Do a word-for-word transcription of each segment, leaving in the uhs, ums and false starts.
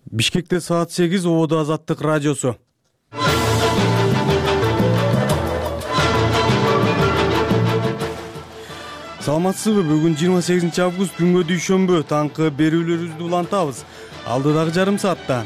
Бишкекте саат сегиз, Ободо Азаттык радиосу. Саламатсызбы? Бүгүн жыйырма сегизинчи август күнгө дүйшөмбү. Таңкы берүүлөрүбүздү улантабыз. Алдыдагы жарым саатта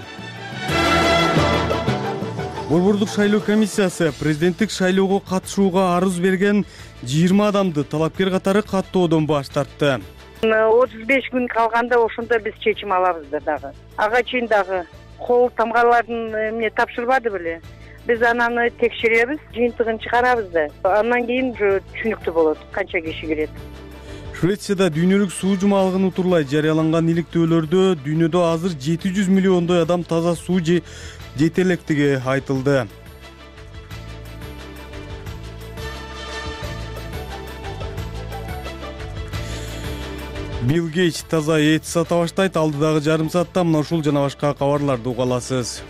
Борбордук шайлоо комиссиясы президенттик шайлоого катышууга арыз берген жыйырма адамды талапкер катары каттоодон баш тартты. отуз беш күн калганда ошондо биз чечим алабыз да дагы. Ага чейин дагы кол тамгаларын эмне тапшырбады беле. Биз ананы текшеребиз, жыйынтыгын чыгарабыз да. Андан кийин уже түшүнүктүү болот канча киши кирет. Швецияда дүйнөлүк суу жумалыгын утурлай жарыяланган иликтөөлөрдө дүйнөдө азыр жети жүз миллиондой адам таза суу жете электиги айтылды. Билл Гейтс таза эт сата баштайт. Алдыдагы жарым саатта мына ушул жана башка кабарларды уга аласыз.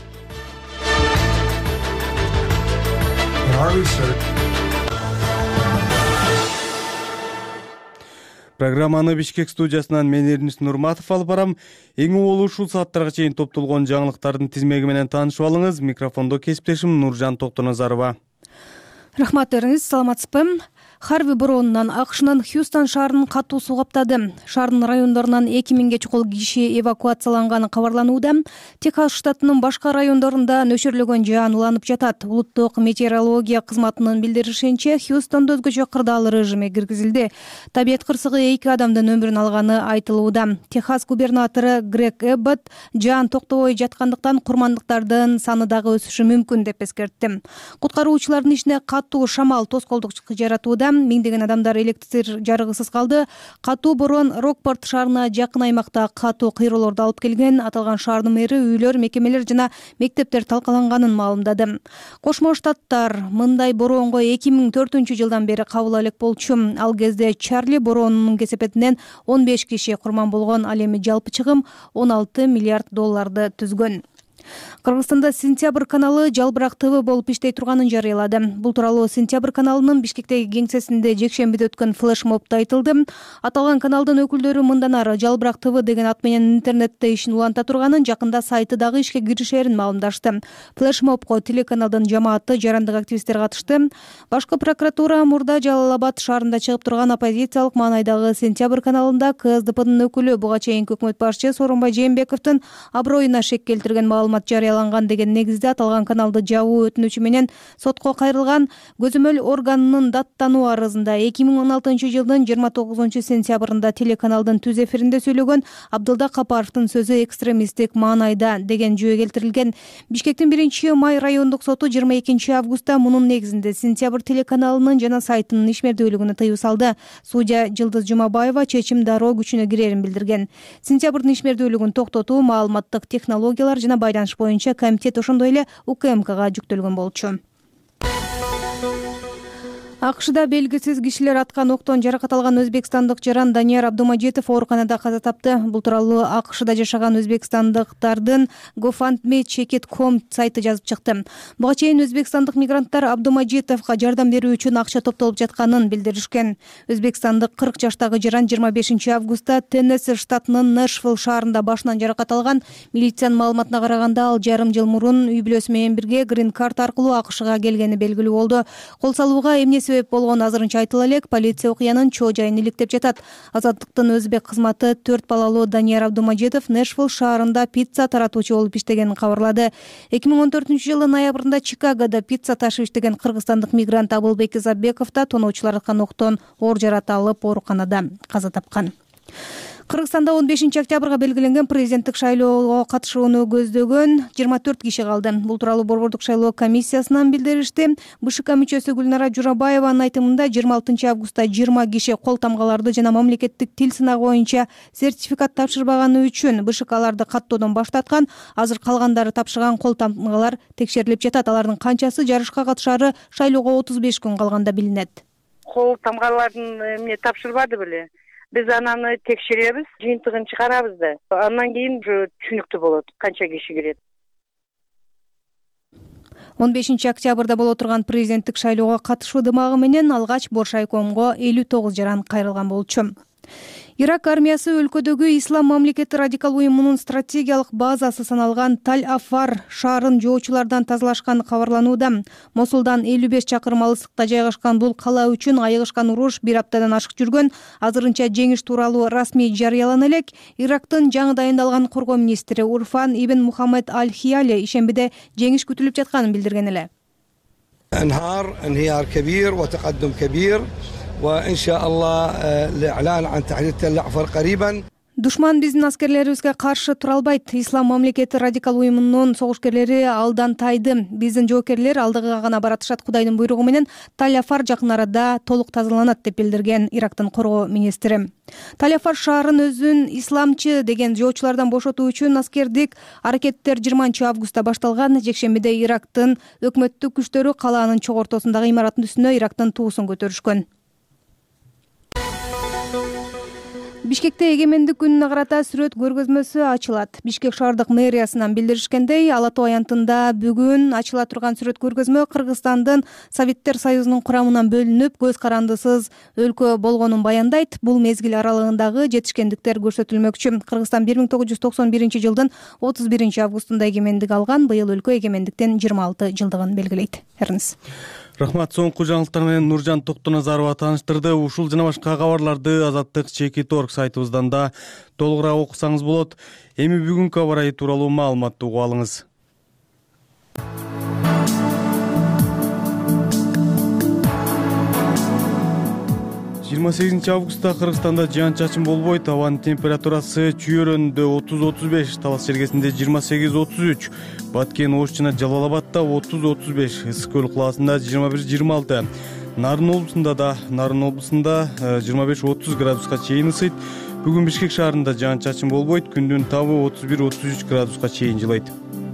Программаны Бишкек студиясынан мен Эрнис Нурматов алып барам. Эң угулуу ушул сааттарга чейин топтолгон жаңылыктардын тизмеги менен таанышып алыңыз. Микрофондо кесиптешим Нуржан Токтоназарова. Рахмат Эрнис, саламатсызбы? Харви боронунан АКШнын Хьюстон шаарынын катуу суу каптады. Шаардын райондорунан эки миңге чукул киши эвакуацияланганы кабарланууда. Техас штатынын башка райондорунда нөчөрлөгөн жаан уланып жатат. Улуттук метеорология кызматынын билдиришинче, Хьюстондо өзгөчө кырдаал режиме киргизилди. Табият кырсыгы эки адамдын өмүрүн алганы айтылууда. Техас губернатору Грег Эббот жаан токтобой жаткандыктан курмандыктардын саны дагы өсүшү мүмкүн деп эскертти. Куткаруучулардын ишине катуу шамал тоскоолдук жаратууда. Миңдеген адамдар электр жарыгысыз калды. Катуу борон Рокпорт шаарына жакын аймакта катуу кыйроолорду алып келген. Аталган шаардын мэри үйлөр, мекемелер жана мектептер талкаланганын маалымдады. Кошмо Штаттар мындай боронго эки миң төртүнчү жылдан бери кабыл элек болчу. Ал кезде Чарли боронунун кесепетинен он беш киши курман болгон. Ал эми жалпы чыгым он алты миллиард долларды түзгөн. Кыргызстанда Сентябрь каналы жалбырак ТВ болуп иштей турганын жарыялады. Бул тууралуу Сентябрь каналынын Бишкектеги кеңсесинде жекшембиде өткөн флешмобдо айтылды. Аталган каналдын өкүлдөрү мындан ары жалбырак ТВ деген ат менен интернетте ишин уланта турганын, жакында сайты дагы ишке киришерин маалымдашты. Флешмобко телеканалдын жамааты, жарандык активисттер катышты. Башкы прокуратура мурда Жалал Абад шаарында чыгып турган оппозициялык маанайдагы Сентябрь каналында КСДПнын өкүлү буга чейинки өкмөт башчы Сооронбай Жээнбековдун аброюна шек келтирген маалымат жарыяланган деген негизде аталган каналды жабуу өтүнүчү менен сотко кайрылган. Көзөмөл органынын даттануу арызында эки миң он алтынчы жылдын жыйырма тогузунчу сентябрында телеканалдын түз эфиринде сөйлөгөн Абдылда Капаровдун сөзү экстремисттик маанайда деген жөө келтирилген. Бишкектин биринчи май райондук соту жыйырма экинчи августта мунун негизинде Сентябрь телеканалынын жана сайтынын ишмердүүлүгүнө тыюу салды. Судья Жылдыз Жумабаева чечим дароо күчүнө кирерин билдирген. Сентябрдын ишмердүүлүгүн токтотуу маалыматтык технологиялар жана байланыш боюнча комитет ошондой эле УКМКга жүктөлгөн болчу. АКШда белгисиз кишилер аткан октон жаракат алган өзбекстандык жаран Данияр Абдумажитов ооруканада каза тапты. Бул тууралуу АКШда жашаган өзбекстандыктардын GoFundMe чекит точка ком сайты жазып чыкты. Буга чейин өзбекстандык мигранттар Абдумажитовго жардам берүү үчүн акча топтолуп жатканын билдиришкен. Өзбекстандык кырк жаштагы жаран жыйырма бешинчи августта Теннесси штатынын Нэшвилл шаарында башынан жаракат алган. Милициянын маалыматына караганда, ал жарым жыл мурун үй бүлөсү менен бирге грин карт аркылуу АКШга келгени белгилүү болду. Кол салууга эмне себеп болгон азырынча айтыла элек. Полиция окуянын чоо жайын иликтеп жатат. Азаттыктын өзбек кызматы төрт балалуу Данияр Абдумажитов Нэшвилл шаарында пицца таратуучу болуп иштегенин кабарлады. эки миң он төртүнчү жылдын ноябрында Чикагода пицца ташып иштеген кыргызстандык мигрант Абылбек Изабеков да тоноочулар аткан октон оор жаракат алып ооруканада каза тапкан. Кыргызстанда он бешинчи октябрга белгиленген президенттик шайлоого катышууну көздөгөн жыйырма төрт киши калды. Бул тууралуу Борбордук шайлоо комиссиясынан билдиришти. БШК мүчөсү Гүлнара Журабаеванын айтымында жыйырма алтынчы августта жыйырма киши кол тамгаларды жана мамлекеттик тил сынагы боюнча сертификат тапшырбаганы үчүн БШКларды каттоодон баш тарткан. Азыр калгандары тапшырган кол тамгалар текшерилип жатат. Алардын канчасы жарышка катышаары шайлоого отуз беш күн калганда билинет. Кол тамгаларын эмне тапшырбады беле. Биз ананы текшеребиз, жыйынтыгын чыгарабыз да. Андан кийин уже түшүнүктүү болот канча киши кирет. он бешинчи октябрда боло турган президенттик шайлоого катышуу дымагы менен алгач Боршайкомго элүү тогуз жаран кайрылган болчу. Ирак армиясы өлкөдөгү Ислам мамлекети радикал уюмунун стратегиялык базасы саналган Таль-Афар шаарын жоочулардан тазалашканы кабарланууда. Мосулдан элүү беш чакырым алыстыкта жайгашкан бул кала үчүн айыгышкан уруш бир аптадан ашык жүргөн. Азырынча жеңиш тууралуу расмий жарыялана элек. Ирактын жаңы дайындалган коргоо министри Урфан ибн Мухаммед аль-Хияли ишембиде жеңиш күтүлүп жатканын билдирген эле. انهار انهيار كبير وتقدم كبير وإن شاء الله الإعلان عن تحرير تل أعفر قريبا. Душман биздин аскерлерибизге каршы тура албайт. Ислам мамлекети радикал уюмунун согушкерлери алдан тайды. Биздин жоокерлер алдыга гана баратышат. Кудайдын буйругу менен Таль-Афар жакын арада толук тазаланат деп билдирген Ирактын коргоо министри. Таль-Афар шаарын өзүн исламчы деген жоочулардан бошотуу үчүн аскердик аракеттер жыйырманчы августта башталган. Жекшембиде Ирактын өкмөттүк күчтөрү калаанын чок ортосундагы имараттын үстүнө Ирактын туусун көтөрүшкөн. Бишкекте эгемендик күнүнө карата сүрөт көргөзмөсү ачылат. Бишкек шаардык мэриясынан билдиришкендей, Ала Тоо аянтында бүгүн ачыла турган сүрөт көргөзмө Кыргызстандын Советтер Союзунун курамынан бөлүнүп, көз карандысыз өлкө болгонун баяндайт. Бул мезгил аралыгындагы жетишкендиктер көрсөтүлмөкчү. Кыргызстан бир миң тогуз жүз токсон биринчи жылдын отуз биринчи августунда эгемендик алган. Быйыл өлкө эгемендиктен жыйырма алты жылдыгын белгилейт. Эрниз. Рахмат. Соңку жаңылыктар менен Нуржан Токтоназарова тааныштырды. Ушул жана башка кабарларды Азаттык Чекит точка орг сайтыбыздан да толугураак окусаңыз болот. Эми бүгүнкү аба ырайы тууралуу маалыматты угуп алыңыз. жыйырма сегизинчи августта Кыргызстанда жаан-чачын болбойт. Абанын температурасы Чүйөрөндө отуз отуз беш, Талас Чергесинде жыйырма сегиз отуз үч, Баткен, Ош жана Жалал Абадта отуз отуз беш, Ысык көл калаасында жыйырма бир жыйырма алты, Нарын облусунда да Нарын облусунда жыйырма беш отуз градуска чейин ысыйт. Бүгүн Бишкек шаарында жаан-чачын болбойт. Күндүн табы отуз бир отуз үч градуска чейин жылайт.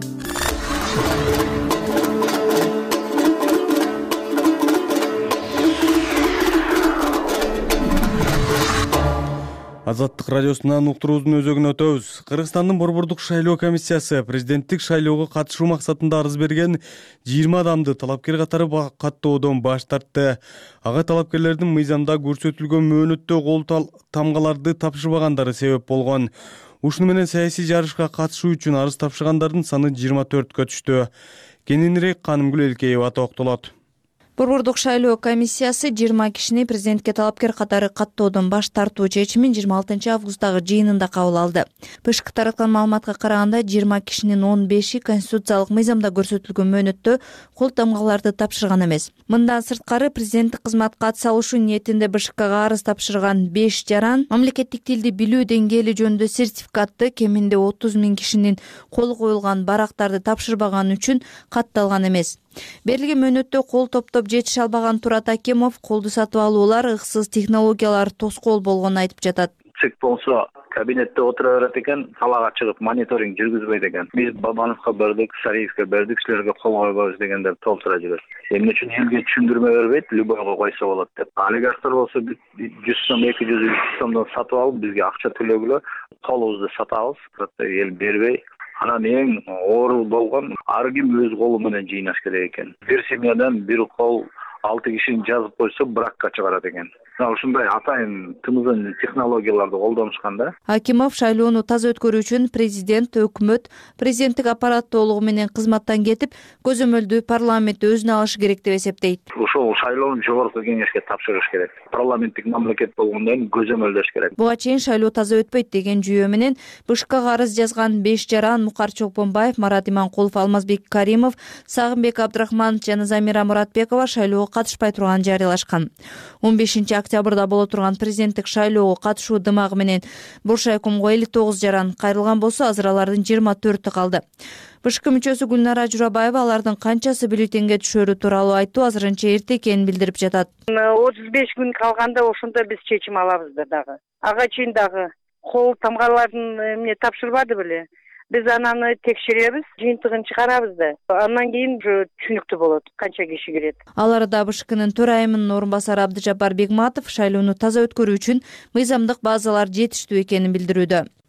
Азаттык радиосунан уктуруубуздун өзөгүн өтөбүз. Кыргызстандын Борбордук шайлоо комиссиясы президенттик шайлоого катышуу максатында арыз берген жыйырма адамды талапкер катары каттоодон баш тартты. Ага талапкерлердин мыйзамда көрсөтүлгөн мөөнөттө кол тамгаларды тапшырбагандары себеп болгон. Ушуну менен саясий жарышка катышуу үчүн арыз тапшыргандардын саны жыйырма төрткө түштү. Кененирээк Канымгүл Элкеева токтолот. Борбордук шайлоо комиссиясы жыйырма кишини президентке талапкер катары каттоодон баш тартуу чечимин жыйырма алтынчы августагы жыйынында кабыл алды. ПШК тараткан маалыматка караганда жыйырма кишинин он беши конституциялык мыйзамда көрсөтүлгөн мөөнөттө кол тамгаларды тапшырган эмес. Мындан сырткары президенттик кызматка ат салышуу ниетинде БШКга арыз тапшырган беш жаран мамлекеттик тилди билүү деңгээли жөнүндө сертификатты кеминде отуз миң кишинин колу коюлган барактарды тапшырбаганы үчүн катталган эмес. Берилген мөөнөттө кол топтоп жетише албаган Турат Акимов колду сатып алуулар ыксыз технологиялар тоскоол болгонун айтып жатат. ЦИК болсо кабинетте отура берет экен, калаага чыгып мониторинг жүргүзбөйт экен. Биз Бабановго бердик, Сариевке бердик, силерге кол койбойбуз дегендер толтура жүрөт. Эмне үчүн элге түшүндүрмө бербейт, любойго койсо болот деп. Олигархтар болсо жүз сом, эки жүз, үч жүз сомдон сатып алып, бизге акча төлөгүлө, колубузду сатабыз, эл бербей. Анан эң оор болгон ар ким өз колу менен жыйнаш керек экен. Бир семьядан бир кол алты кишини жазып койсо бракка чыгарат экен. Ушундай атайын тымызын технологияларды колдонушканда. Акимов шайлоону таза өткөрүү үчүн президент, өкмөт, президенттик аппарат толугу менен кызматтан кетип, көзөмөлдү парламент өзүнө алышы керек деп эсептейт. Ошол шайлоону жогорку кеңешке тапшырыш керек. Парламенттик мамлекет болгондон көзөмөлдөш керек. Буга чейин шайлоо таза өтпөйт деген жүйө менен БШКга арыз жазган беш жаран Мукар Чолпонбаев, Марат Иманкулов, Алмазбек Каримов, Сагынбек Абдрахманов жана Замира Муратбекова шайлоого катышпай турганын жарыялашкан. он бешинчи октябрда боло турган президенттик шайлоого катышуу дымагы менен Буршайкомго элүү тогуз жаран кайрылган болсо, азыр алардын жыйырма төртү калды. БШК мүчөсү Гүлнара Журабаева алардын канчасы бюллетенге түшөрү тууралуу айтуу азырынча эрте экенин билдирип жатат. отуз беш күн калганда ошондо биз чечим алабыз да дагы. Ага чейин дагы кол тамгаларын эмне тапшырбады беле. Биз ананы текшеребиз, жыйынтыгын чыгарабыз да. Андан кийин уже түшүнүктүү болот канча киши кирет. Ал арада БШКнын төрайымынын орун басары Абдыжапар Бегматов шайлоону таза өткөрүү үчүн мыйзамдык базалар жетиштүү экенин билдирүүдө.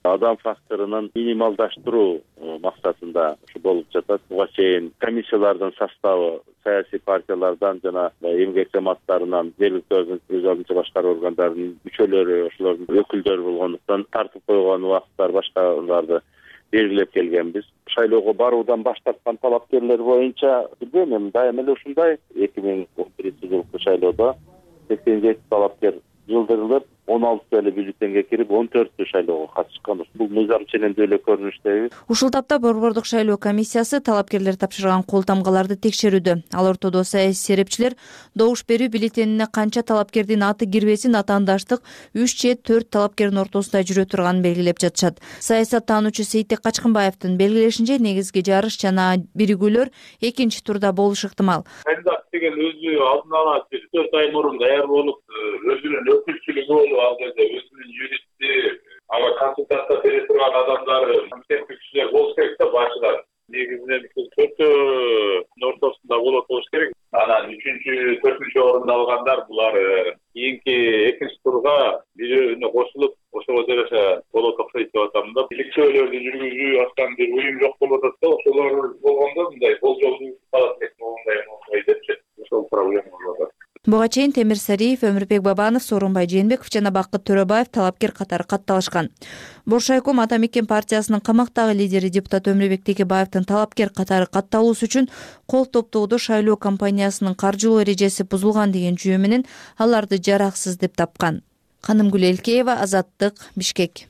адам факторунун минималдаштыруу максатында ушу болуп жатат. Буга чейин комиссиялардын составы саясий партиялардан жана эмгек жамааттарынан, жергиликтүү өз алдынча башкаруу органдарынын мүчөлөрү, ошолордун өкүлдөрү болгондуктан тартып койгон убакыттар башкаларды белгилеп келгенбиз. Шайлоого баруудан баш тарткан талапкерлер боюнча билбейм, эми дайыма эле ушундай. эки миң он биринчи жылкы шайлоодо сексен жети талапкер жылдырылып, он алты эле бюллетенге кирип, он төртү шайлоого катышкан. Бул мыйзам ченемдүү эле көрүнүштеби. Ушул тапта Борбордук шайлоо комиссиясы талапкерлер тапшырган кол тамгаларды текшерүүдө. Ал ортодо саясий серепчилер добуш берүү бюллетенине канча талапкердин аты кирбесин атаандаштык үч же төрт талапкердин ортосунда жүрө турганын белгилеп жатышат. Саясаттануучу Сейитбек Качкынбаевдин белгилешинче, негизги жарыш жана биригүүлөр экинчи турда болушу ыктымал. Кандидат деген өзү алдын ала төрт ай мурун даяр болуп, өзүнүн өкүлчүлүгү болуп, ал жерде өзүнүн юристи, ага консультация бере турган адамдары, компетенттүү кишилер болуш керек да башыдан. Негизинен төртөөнүн ортосунда болот болуш керек. Анан үчүнчү, төртүнчү орунду алгандар булар кийинки экинчи турга бирөөнө кошулуп, ошого жараша болот окшойт деп атам да. Иликтөөлөрдү жүргүзүү аткан бир уюм жок болуп атат да, ошолор болгондо мындай болжолдуу калат элек мындай болбой депчи. Ошол проблема болуп атат. Буга чейин Темир Сариев, Өмүрбек Бабанов, Сооронбай Жээнбеков жана Бакыт Төрөбаев талапкер катары катталышкан. Боршайком Ата Мекен партиясынын камактагы лидери депутат Өмүрбек Текебаевдин талапкер катары катталуусу үчүн кол топтоодо шайлоо компаниясынын каржылоо эрежеси бузулган деген жүйө менен аларды жараксыз деп тапкан. Канымгүл Элкеева, Азаттык, Бишкек.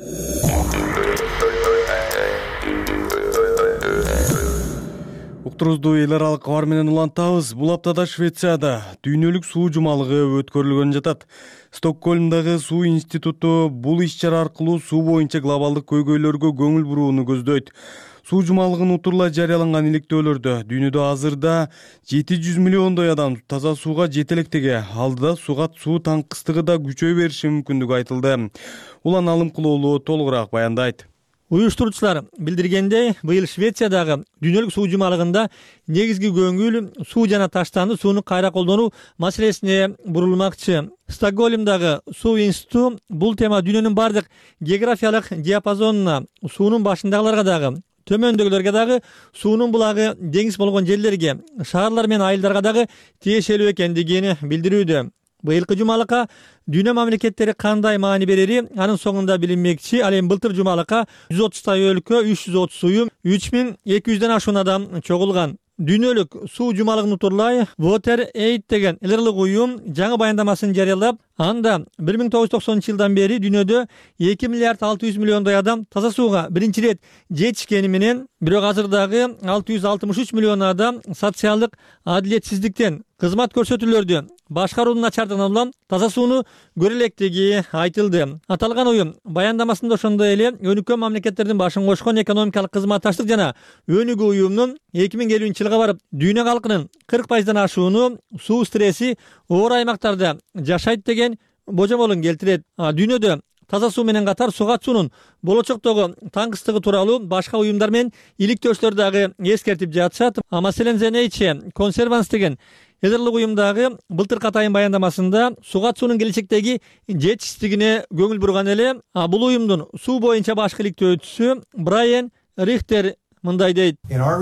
Уктурузду эл аралык кабар менен улантабыз. Бул аптада Швецияда дүйнөлүк суу жумалыгы өткөрүлгөн жатат. Стокгольмдагы суу институту бул иш-чара аркылуу суу боюнча глобалдык көйгөйлөргө көңүл бурууну көздөйт. Суу жумалыгын утурлай жарыяланган иликтөөлөрдө дүйнөдө азырда жети жүз миллиондой адам таза сууга жете электиги, алдыда сугат суу таңкыстыгы да күчөй бериши мүмкүндүгү айтылды. Улан Алымкулоолу толугураак баяндайт. Уюштуруучулар билдиргендей, быйыл Швециядагы дүйнөлүк суу жумалыгында негизги көңүл суу жана таштанды сууну кайра колдонуу маселесине бурулмакчы. Стокгольмдагы суу институту бул тема дүйнөнүн бардык географиялык диапазонуна, суунун башындагыларга дагы, төмөндөгүлөргө дагы, суунун булагы деңиз болгон жерлерге, шаарлар менен айылдарга дагы тиешелүү экендигин билдирүүдө. Быйылкы жумалыкка дүйнө мамлекеттери кандай маани берери анын соңунда билинмекчи. Ал эми былтыр жумалыкка жүз отуздай өлкө, үч жүз отуз уюм, үч миң эки жүздөн ашуун адам чогулган. Дүйнөлүк суу жумалыгын утурлай Water Aid деген элдик уюм жаңы баяндамасын жарыялап, анда бир миң тогуз жүз токсонунчу жылдан бери дүйнөдө эки миллиард алты жүз миллиондой адам таза сууга биринчи ирет жетишкени менен, бирок азырдагы алты жүз алтымыш үч миллион адам социалдык адилетсиздиктен, кызмат көрсөтүүлөрдү башкаруунун начардыгынан улам таза сууну көрө электиги айтылды. Аталган уюм баяндамасында ошондой эле өнүккөн мамлекеттердин башын кошкон экономикалык кызматташтык жана өнүгүү уюмунун эки миң элүүнчү жылга барып дүйнө калкынын кырк пайыздан ашууну суу стресси оор аймактарда жашайт деген божомолун келтирет. Дүйнөдө таза суу менен катар сугат суунун болочоктогу таңкыстыгы тууралуу башка уюмдар менен иликтөөчүлөр дагы эскертип жатышат. Маселен, The Nature Conservancy деген элдик уюмдагы былтыркы атайын баяндамасында сугат суунун келечектеги жетишсиздигине көңүл бурган эле. Бул уюмдун суу боюнча башкы иликтөөчүсү Брайан Рихтер мындай дейт.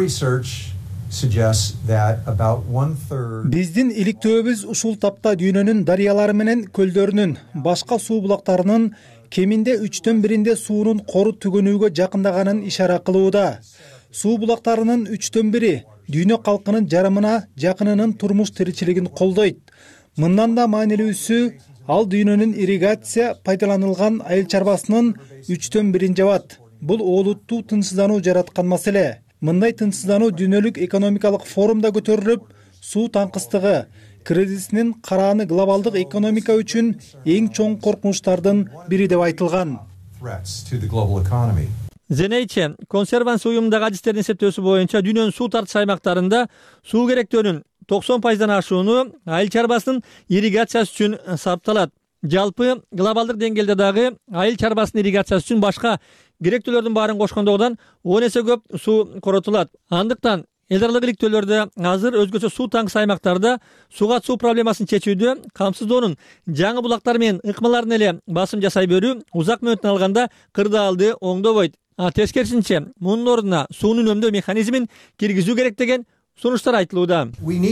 Биздин иликтөөбүз ушул тапта дүйнөнүн дарыялары менен көлдөрүнүн, башка суу булактарынын кеминде үчтөн биринде суунун кору түгөнүүгө жакындаганын ишара кылууда. Суу булактарынын үчтөн бири дүйнө калкынын жарымына жакынынын турмуш тиричилигин колдойт. Мындан да маанилүүсү, ал дүйнөнүн ирригация пайдаланылган айыл чарбасынын үчтөн бирин жабат. Бул олуттуу тынчсыздануу жараткан маселе. Мындай тынчсыздануу дүйнөлүк экономикалык форумда көтөрүлүп, суу таңкыстыгы кризисинин карааны глобалдык экономика үчүн эң чоң коркунучтардын бири деп айтылган. The Nature Conservancy уюмдагы адистердин эсептөөсү боюнча дүйнөнүн суу тартыш аймактарында суу керектөөнүн токсон пайыздан ашууну айыл чарбасынын ирригациясы үчүн сарпталат. Жалпы глобалдык деңгээлде дагы айыл чарбасынын ирригациясы үчүн башка керектүүлөрдүн баарын кошкондогудан он эсе көп суу коротулат. Андыктан эл аралык иликтөөлөрдө азыр өзгөчө суу таңкысы аймактарда сууга суу проблемасын чечүүдө камсыздоонун жаңы булактар менен ыкмаларын эле басым жасай берүү узак мөөнөтүн алганда кырдаалды оңдобойт. А тескерисинче мунун ордуна сууну үнөмдөө механизмин киргизүү керек деген сунуштар айтылууда.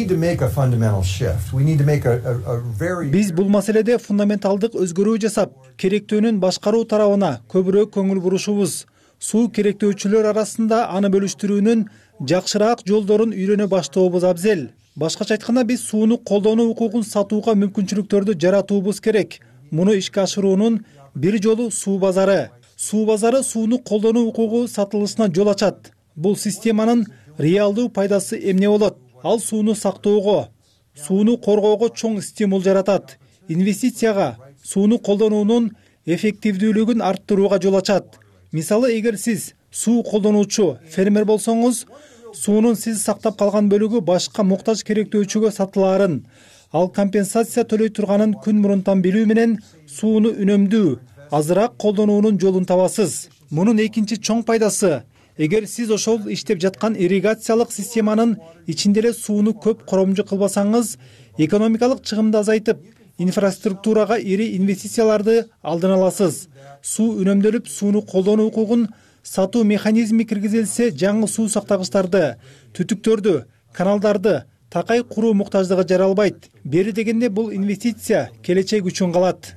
Биз бул маселеде фундаменталдык өзгөрүү жасап, керектөөнүн башкаруу тарабына көбүрөөк көңүл бурушубуз. Суу керектөөчүлөр арасында аны бөлүштүрүүнүн жакшыраак жолдорун үйрөнө баштообуз абзел. Башкача айтканда, биз сууну колдонуу укугун сатууга мүмкүнчүлүктөрдү жаратуубуз керек. Муну ишке ашыруунун бир жолу суу базары. Суу базары сууну колдонуу укугу сатылышына жол ачат. Бул системанын реалдуу пайдасы эмне болот? Ал сууну сактоого, сууну коргоого чоң стимул жаратат. Инвестицияга, сууну колдонуунун эффективдүүлүгүн арттырууга жол ачат. Мисалы, эгер сиз суу колдонуучу фермер болсоңуз, суунун сиз сактап калган бөлүгү башка муктаж керектөөчүгө сатылаарын, ал компенсация төлөй турганын күн мурунтан билүү менен сууну үнөмдүү, азыраак колдонуунун жолун табасыз. Мунун экинчи чоң пайдасы, эгер сиз ошол иштеп жаткан ирригациялык системанын ичинде эле сууну көп коромжу кылбасаңыз, экономикалык чыгымды азайтып, инфраструктурага ири инвестицияларды алдын аласыз. Суу үнөмдөлүп, сууну колдонуу укугун сатуу механизми киргизилсе, жаңы суу сактагычтарды, түтүктөрдү, каналдарды такай куруу муктаждыгы жаралбайт. Бери дегенде бул инвестиция келечек үчүн калат.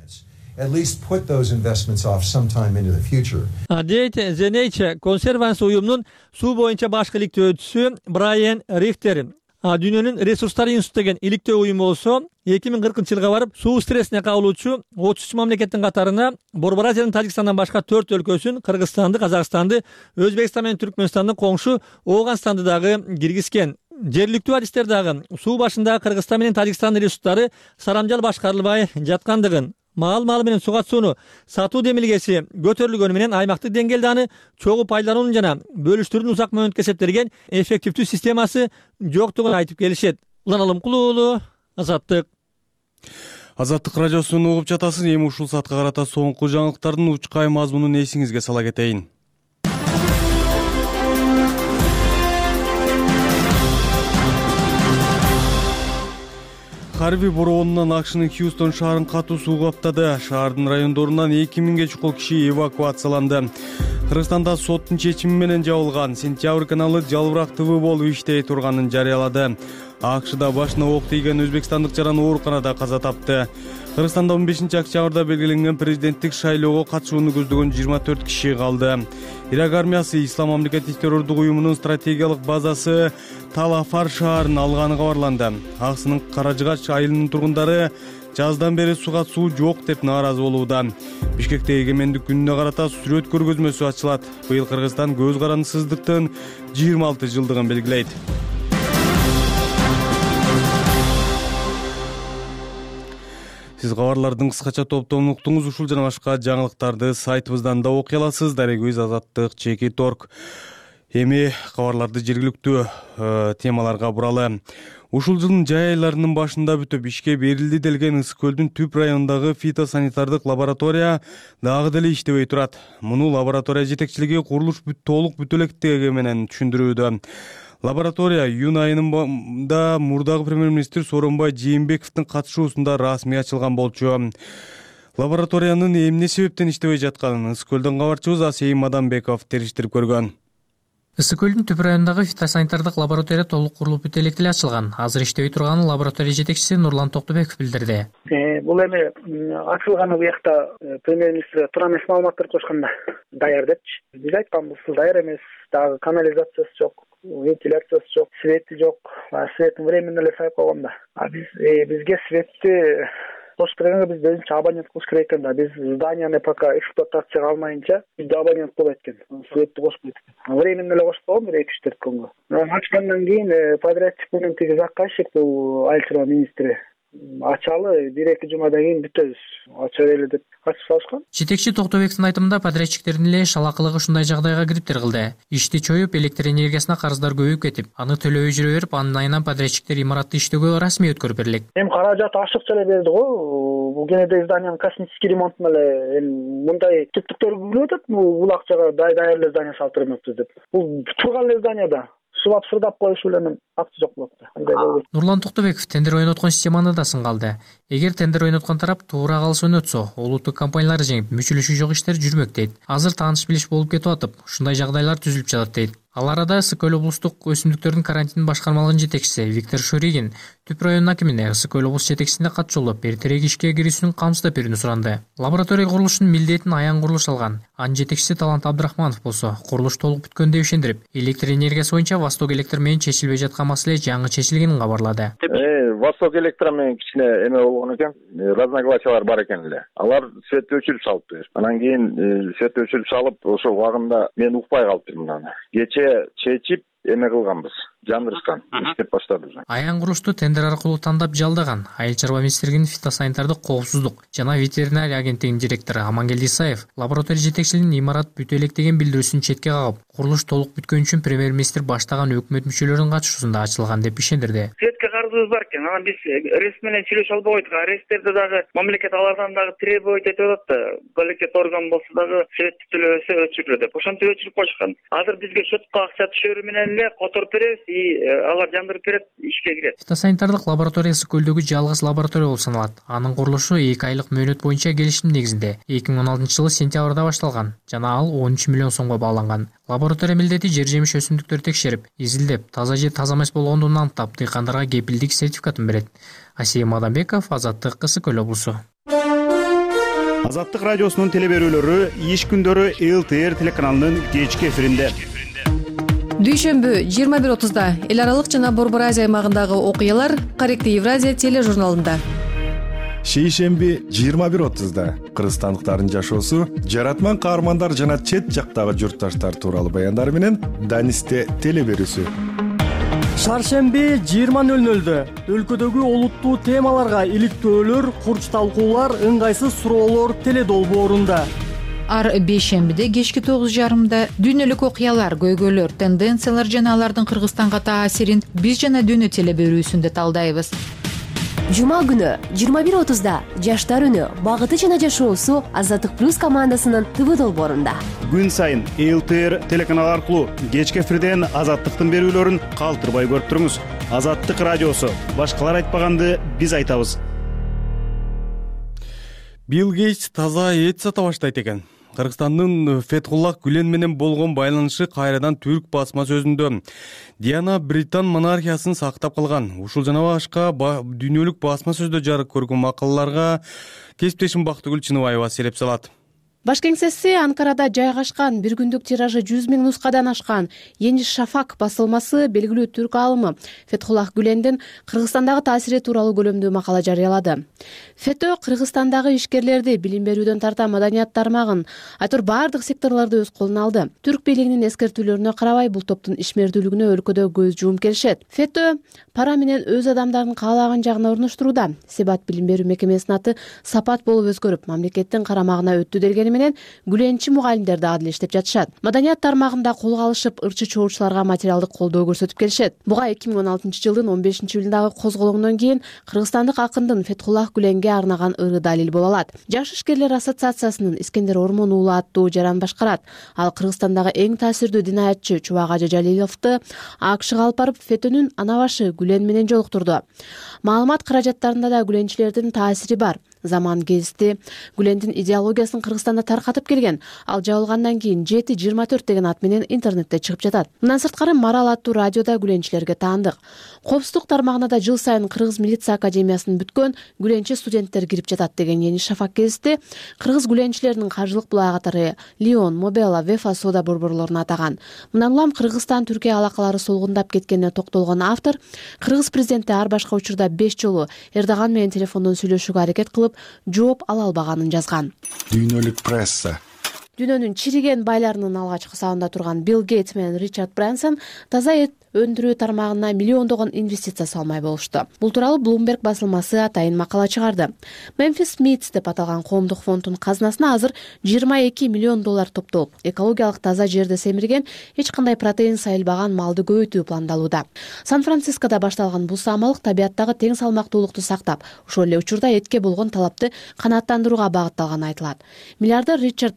Дейт The Nature Conservancy уюмунун суу боюнча башкы иликтөөчүсү Брайан Рихтер. Дүйнөнүн ресурстар институту деген иликтөө уюму болсо, эки миң кыркынчы жылга барып, суу стрессине кабылуучу отуз үч мамлекеттин катарына Борбор жана Тажикстандан башка төрт өлкөсүн, Кыргызстанды, Казакстанды, Өзбекстан менен Түркмөнстандын коңшу Ооганстанды дагы киргизген. Жергиликтүү адистер дагы суу башындагы Кыргызстан менен Тажикстандын ресурстары сарамжал башкарылбай жаткандыгын, маал-маалы менен суга сууну сатуу демилгеси көтөрүлгөнү менен аймактык деңгээлде аны чогуу пайдалануунун жана бөлүштүрүүнүн узак мөөнөткө эсептелген эффективдүү системасы жоктугун айтып келишет. Улан Алымкул уулу, Азаттык. Азаттык радиосун угуп жатасыз. Эми ушул саатка карата соңку жаңылыктардын учкай мазмунун эсиңизге сала кетейин. Харви бороонунан АКШнын Хьюстон шаарын катуу суу каптады. Шаардын райондорунан эки миңге чукул киши эвакуацияланды. Кыргызстанда соттун чечими менен жабылган Сентябрь каналы жалбырактуу болуп иштей турганын жарыялады. АКШда башына ок тийген өзбекстандык жаран ооруканада каза тапты. Кыргызстанда он бешинчи октябрда белгиленген президенттик шайлоого катышууну көздөгөн жыйырма төрт киши калды. Ирак армиясы Ислам мамлекеттик террордук уюмунун стратегиялык базасы Талафар шаарын алганы кабарланды. АКШнын Каражыгач айылынын тургундары жаздан бери суга суу жок деп нааразы болууда. Бишкекте эгемендик күнүнө карата сүрөт көргөзмөсү ачылат. Быйыл Кыргызстан көз карандысыздыктын жыйырма алты жылдыгын белгилейт. Сиз кабарлардын кыскача топтомун уктуңуз. Ушул жана башка жаңылыктарды сайтыбыздан да окуй аласыз. Дарегөз Азаттык чекит точка орг. Эми кабарларды жергиликтүү э, темаларга буралы. Ушул жылдын жай айларынын башында бүтүп ишке берилди делген Ысык көлдүн түп районундагы фитосанитардык лаборатория дагы деле иштебей турат. Муну лаборатория жетекчилиги курулуш бүт толук бүтө электиги менен түшүндүрүүдө. Лаборатория июнь айында мурдагы премьер-министр Сооронбай Жээнбековдун катышуусунда расмий ачылган болчу. Лабораториянын эмне себептен иштебей жатканын Ысык көлдөн кабарчыбыз Асейим Мадамбеков териштирип көргөн. Ысык көлдүн түп районундагы фитосанитардык лаборатория толук курулуп бүтө элек эле ачылган. Азыр иштебей турганын лаборатория жетекчиси Нурлан Токтубеков билдирди. Бул эми ачылганы буякта премьер-министр туура эмес маалыматтар кошконда даяр депчи. Биз айтканбыз, даяр эмес, дагы канализациясы жок, вентиляциясы жок, свети жок. Светин временно эле сайып койгон да. А биз бизге светти кошуп бергенге биз өзүнчө абонент кылыш керек экен да. Биз зданияны пока эксплуатацияга алмайынча бизде абонент болот экен. Светти кошуп экен. Временно эле кошуп койгон бир эки үч төрт күнгө. Ачкандан кийин подрядчик менен тиги заказчик бул айыл чарба министри ачалы бир эки жумадан кийин бүтөбүз. Ача эле деп ачып салышкан. Жетекчи Токтубектин айтымында подрядчиктердин эле шалакылыгы ушундай жагдайга кириптир кылды. Ишти чоюп, электр энергиясына карыздар көбөйүп кетип, аны төлөбөй жүрө берип, анын айынан подрядчиктер имаратты иштөөгө расмий өткөрүп берилет. Эми каражат ашыкча эле берди го. Бул кенеде зданиянын косметический ремонтун эле мындай түптүктөр күлүп атат. Бул акчага даяр эле здания салып бермекпиз деп. Бул турган эле зданияда. субап сурдап коюш менен акча жок болот да. Андай болбойт. Нурлан Токтубеков тендер ойноткон системаны да сынга алды. Эгер тендер ойноткон тарап туура калыс ойнотсо, улуттук компаниялар жеңип, мүчөлөшүү жок иштер жүрмөк дейт. Азыр тааныш билиш болуп кетип атып, ушундай жагдайлар түзүлүп жатат дейт. Ал арада Ысык көл облустук өсүмдүктөрдүн карантин башкармалыгынын жетекчиси Виктор Шуригин Түп районунун акимине Ысык көл облус жетекчисине кат жолдоп, эртерээк ишке кирүүсүн камсыздап берүүнү суранды. Лаборатория курулушунун милдетин аян курулуш алган. Анын жетекчиси Талант Абдрахманов болсо, курулуш толук бүткөн деп ишендирип, электр энергиясы боюнча Восток электр менен чечилбей жаткан маселе жаңы чечилгенин кабарлады. Восток электр менен кичине эме болгон экен, разногласиялар бар экен эле. Алар светти өчүрүп салыптыр. Анан кийин светти өчүрүп салып, ошол убагында мен укпай калыптырмын аны. Кече чечип эме кылганбыз, жандырышкан, иштеп баштадыбыз. Аян курулушту тендер аркылуу тандап жалдаган Айыл чарба министрлигинин фитосанитардык коопсуздук жана ветеринария агенттигинин директору Амангелди Исаев лаборатория жетекчилигинин имарат бүтө элек деген билдирүүсүн четке кагып, курулуш толук бүткөн үчүн премьер-министр баштаган өкмөт мүчөлөрүнүн катышуусунда ачылган деп ишендирди. Светке карызыбыз бар экен. Анан биз РЭС менен сүйлөшө албайт. РЭСтерди дагы мамлекет алардан дагы требовать этип атат да. Мамлекет орган болсо дагы светти төлөбөсө өчүрүлөт деп. Ошентип өчүрүп коюшкан. Азыр бизге счетко акча түшөрү менен эле которуп беребиз и алар жандырып берет, ишке кирет. Фитосанитардык лабораториясы көлдөгү жалгыз лаборатория болуп саналат. Анын курулушу эки айлык мөөнөт боюнча келишим негизинде эки миң он алтынчы жылы сентябрда башталган жана ал он үч миллион сомго бааланган. Лаборатория милдети жер жемиш өсүмдүктөрдү текшерип, изилдеп, таза же таза эмес болгондугун аныктап, дыйкандарга кепилдик сертификатын берет. Асия Мадамбеков, Азаттык, Ысык көл облусу. Азаттык радиосунун теле берүүлөрү иш күндөрү эл тэ эр телеканалынын кечки эфиринде. Дүйшөмбү жыйырма бир отузда эл аралык жана Борбор Азия аймагындагы окуялар Корректив Евразия тележурналында. Шейшемби жыйырма бир отузда кыргызстандыктардын жашоосу, жаратман каармандар жана чет жактагы журтташтар тууралуу баяндар менен Данисте теле берүүсү. Шаршемби жыйырма нөл нөлдө өлкөдөгү олуттуу темаларга иликтөөлөр, курч талкуулар, ыңгайсыз суроолор теле долбоорунда. Ар бейшембиде кечки тогуз жарымда дүйнөлүк окуялар, көйгөйлөр, тенденциялар жана алардын Кыргызстанга таасирин биз жана дүйнө теле берүүсүндө талдайбыз. Жума күнү жыйырма бир отузда жаштар үнү, багыты жана жашоосу Азаттык плюс командасынын ТВ долбоорунда. Күн сайын эл тэ эр телеканалы аркылуу кечки эфирден Азаттыктын берүүлөрүн калтырбай көрүп туруңуз. Азаттык радиосу, башкалар айтпаганды биз айтабыз. Билл Гейтс таза эт сата баштайт экен. Кыргызстандын Фетхуллах Гүлен менен болгон байланышы кайрадан түрк басма сөзүндө Диана Британ монархиясын сактап калган. Ушул жана башка дүйнөлүк басма сөздө жарык көргөн макалаларга кесиптешим Бактыгүл Чыныбаева сереп салат. Баш кеңсеси Анкарада жайгашкан, бир күндүк тиражы жүз миң нускадан ашкан Ени Шафак басылмасы белгилүү түрк алымы Фетхуллах Гүлендин Кыргызстандагы таасири тууралуу көлөмдүү макала жарыялады. Фето Кыргызстандагы ишкерлерди, билим берүүдөн тарта маданият тармагын, айтор бардык секторлорду өз колуна алды. Түрк бийлигинин эскертүүлөрүнө карабай бул топтун ишмердүүлүгүнө өлкөдө көз жуум келишет. Фето пара менен өз адамдарын каалаган жагына орноштурууда. Себат билим берүү мекемесинин аты Сапат болуп өзгөрүп, мамлекеттин карамагына өттү дегени менен Гүленчи мугалимдер дагы деле иштеп жатышат. Маданият тармагында колго алышып, ырчы чоочуларга материалдык колдоо көрсөтүп келишет. Буга эки миң он алтынчы жылдын он бешинчи июлундагы козголоңдон кийин кыргызстандык акындын Фетхуллах Гүленге арнаган ыры далил боло алат. Жаш ишкерлер ассоциациясынын Искендер Ормон уулу аттуу жаран башкарат. Ал Кыргызстандагы эң таасирдүү динаятчы Чубак Ажа Жалиловду АКШга алып барып Фетөнүн ана башы Гүлен менен жолуктурду. Маалымат каражаттарында да Гүленчилердин таасири бар. Заман гезити Гүлендин идеологиясын Кыргызстанда таркатып келген. Ал жабылгандан кийин жети жыйырма төрт деген ат менен интернетте чыгып жатат. Мындан сырткары Марал аттуу радиода Гүленчилерге таандык. Коопсуздук тармагына да жыл сайын Кыргыз милиция академиясын бүткөн Гүленчи студенттер кирип жатат деген Ени Шафак гезити Кыргыз Гүленчилеринин каржылык булаа катары Лион, Мобела, Вефа соода борборлорун атаган. Мындан улам Кыргызстан Түркия алакалары солгундап кеткенине токтолгон автор Кыргыз президенти ар башка учурда беш жолу Эрдоган менен телефондон сүйлөшүүгө аракет кылып жооп ала албаганын жазган. Дүйнөлүк пресса. Дүйнөнүн чириген байларынын алгачкы сабында турган Билл Гейтс менен Ричард Брэнсон таза эт өндүрүү тармагына миллиондогон инвестиция салмай болушту. Бул тууралуу Bloomberg басылмасы атайын макала чыгарды. Memphis Meats деп аталган коомдук фонддун казынасына азыр жыйырма эки миллион доллар топтолуп, экологиялык таза жерде семирген, эч кандай протеин сайылбаган малды көбөйтүү пландалууда. Сан-Францискодо башталган бул самалык табияттагы тең салмактуулукту сактап, ошол эле учурда этке болгон талапты канааттандырууга багытталганы айтылат. Миллиардер Ричард Бенсон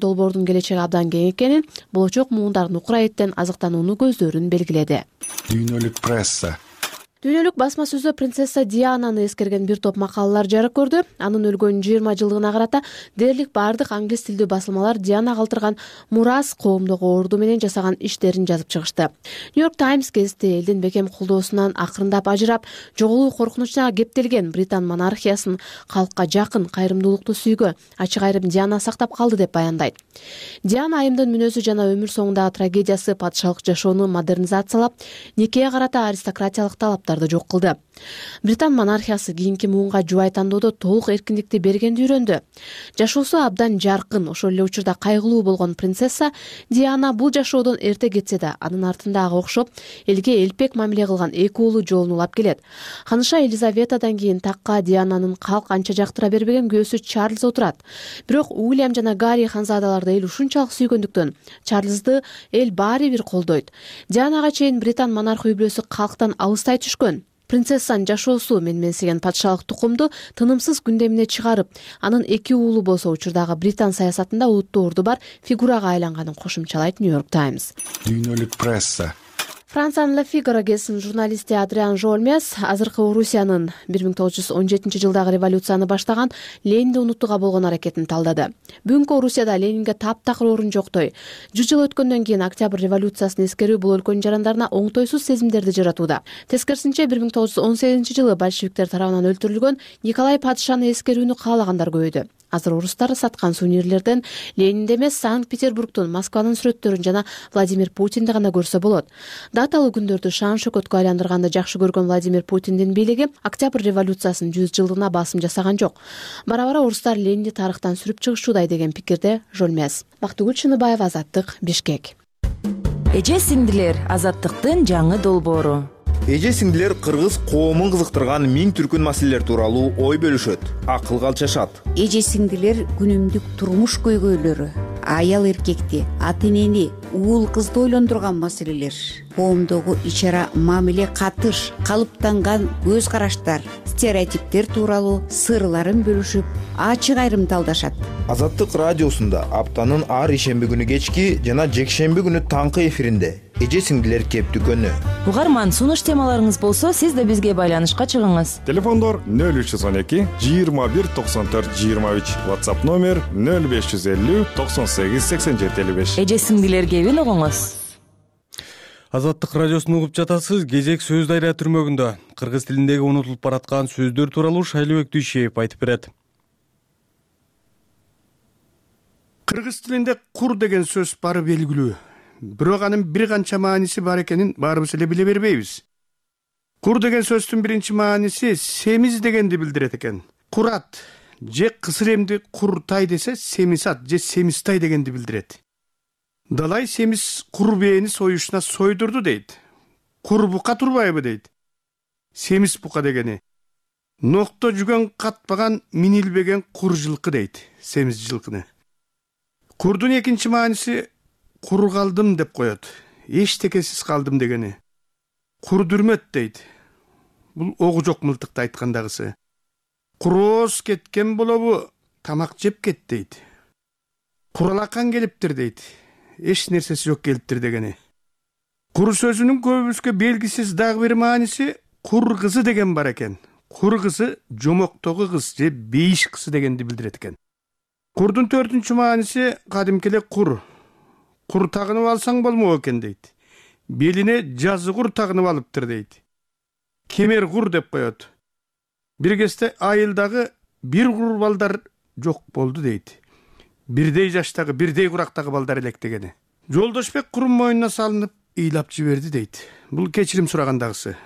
долбоордун келечеги абдан кең экенин, болочок муундардын укура эттен азыктанууну көздөрүн белгиледи. Дүйнөлүк пресса Дүйнөлүк басма сөзү принцесса Диананы эскерген бир топ макалалар жарык көрдү. Анын өлгөн жыйырма жылдыгына карата дээрлик бардык англис тилдүү басылмалар Диана калтырган мурас, коомдогу орду менен жасаган иштерин жазып чыгышты. Нью-Йорк Таймс гезити элдин бекем колдоосунан акырындап ажырап, жоголуу коркунучуна кептелген Британ монархиясын калкка жакын, кайрымдуулукту сүйгө, ачык айрым Диана сактап калды деп баяндайт. Диана айымдын мүнөзү жана өмүр соңундагы трагедиясы патшалык жашоону модернизациялап, никеге карата аристократиялык талаптар жок кылды. Британ монархиясы кийинки муунга жубай тандоодо толук эркиндикти бергенди үйрөндү. Жашоосу абдан жаркын, ошол эле учурда кайгылуу болгон принцесса Диана бул жашоодон эрте кетсе да, анын артындагы окшоп элге элпек мамиле кылган эки уулу жолун улап келет. Ханыша Елизаветадан кийин такка Диананын калк анча жактыра бербеген күйөөсү Чарльз отурат. Бирок Уильям жана Гарри ханзадаларды эл ушунчалык сүйгөндүктөн Чарльзды эл баары бир колдойт. Дианага чейин Британ монарх үй бүлөсү калктан алыстай түшкөн. Принцессанын жашоосу менменсиген патшалык тукумду тынымсыз күндөмүнө чыгарып, анын эки уулу болсо учурдагы Британ саясатында улуттуу орду бар фигурага айланганын кошумчалайт Нью-Йорк Таймс. Дүйнөлүк пресса Франциянын Le Figaro гезитинин журналисти Адриан Жолмес азыркы Орусиянын бир миң тогуз жүз он жетинчи жылдагы революцияны баштаган Ленинди унутууга болгон аракетин талдады. Бүгүнкү Орусияда Ленинге таптакыр орун жоктой. жүз жыл өткөндөн кийин Октябрь революциясын эскерүү бул өлкөнүн жарандарына оңтойсуз сезимдерди жаратууда. Тескерисинче бир миң тогуз жүз он сегизинчи жылы большевиктер тарабынан өлтүрүлгөн Николай патшаны эскерүүнү каалагандар көбөйдү. Азыр орустар саткан сувенирлерден Ленинди эмес Санкт-Петербургдун, Москванын сүрөттөрүн жана Владимир Путинди гана көрсө болот. Даталуу күндөрдү шан шөкөткө айландырганды жакшы көргөн Владимир Путиндин бийлиги Октябрь революциясынын жүз жылдыгына басым жасаган жок. Бара-бара орустар Ленинди тарыхтан сүрүп чыгышуудай деген пикирде Жолмес. Бактыгүл Чыныбаева, Азаттык, Бишкек. Эже сиңдилер, Азаттыктын жаңы долбоору. Эже сиңдилер кыргыз коомун кызыктырган миң түркүн маселелер тууралуу ой бөлүшөт, акылга алчашат. Эже сиңдилер күнүмдүк турмуш көйгөйлөрү, аял эркекти, ата энени, уул кызды ойлондурган маселелер, коомдогу ичара мамиле, катыш, калыптанган көз караштар, стереотиптер тууралуу сырларын бөлүшүп, ачык айрым талдашат. Азаттык радиосунда аптанын ар ишемби күнү кечки жана жекшемби күнү таңкы эфиринде эже сиңдилер кептүкөнү. Угарман, сунуш темаларыңыз болсо, сиз да бизге байланышка чыгыңыз. Телефондор нөл үч жүз он эки жыйырма бир токсон төрт жыйырма үч, WhatsApp номер нөл беш жүз элүү токсон сегиз сексен жети элүү беш. Эже сиңдилер кебин угуңуз. Азаттык радиосун угуп жатасыз. Кезек сөз дайра түрмөгүндө кыргыз тилиндеги унутулуп бараткан сөздөр тууралуу Шайлообек Дүйшеев айтып берет. Кыргыз тилинде кур деген сөз бары белгилүү. Бирок анын бир канча мааниси бар экенин баарыбыз эле биле бербейбиз. Кур деген сөздүн биринчи мааниси семиз дегенди билдирет экен. Курат же кысыр эмди куртай десе семисат же семистай дегенди билдирет. Далай семиз кур бээни союшуна сойдурду дейт. Кур бука турбайбы дейт. Семиз бука дегени. Нокто жүгөн катпаган минилбеген кур жылкы дейт. Семиз жылкыны. Курдун экинчи мааниси кур калдым деп коет. Эчтекесиз калдым дегени. Кур дүрмөт дейт. Бул огу жок мылтыкты айткандагысы. Курооз кеткен болобу, тамак жеп кет дейт. Куралакан келиптир дейт. Эч нерсеси жок келиптир дегени. Кур сөзүнүн көбүбүзгө белгисиз дагы бир мааниси кур кызы деген бар экен. Кур кызы жомоктогу кыз же бейиш кызы дегенди билдирет экен. Курдун төртүнчү мааниси кадимки эле кур. Кур тагынып алсаң болмок экен дейт. Белине жазы кур тагынып алыптыр дейт. Кемер кур деп коет. Бир кезде айылдагы бир кур балдар жок болду дейт. Бирдей жаштагы, бирдей курактагы балдар элек дегени. Жолдошбек курун мойнуна салынып ыйлап жиберди дейт. Бул кечирим сурагандагысы.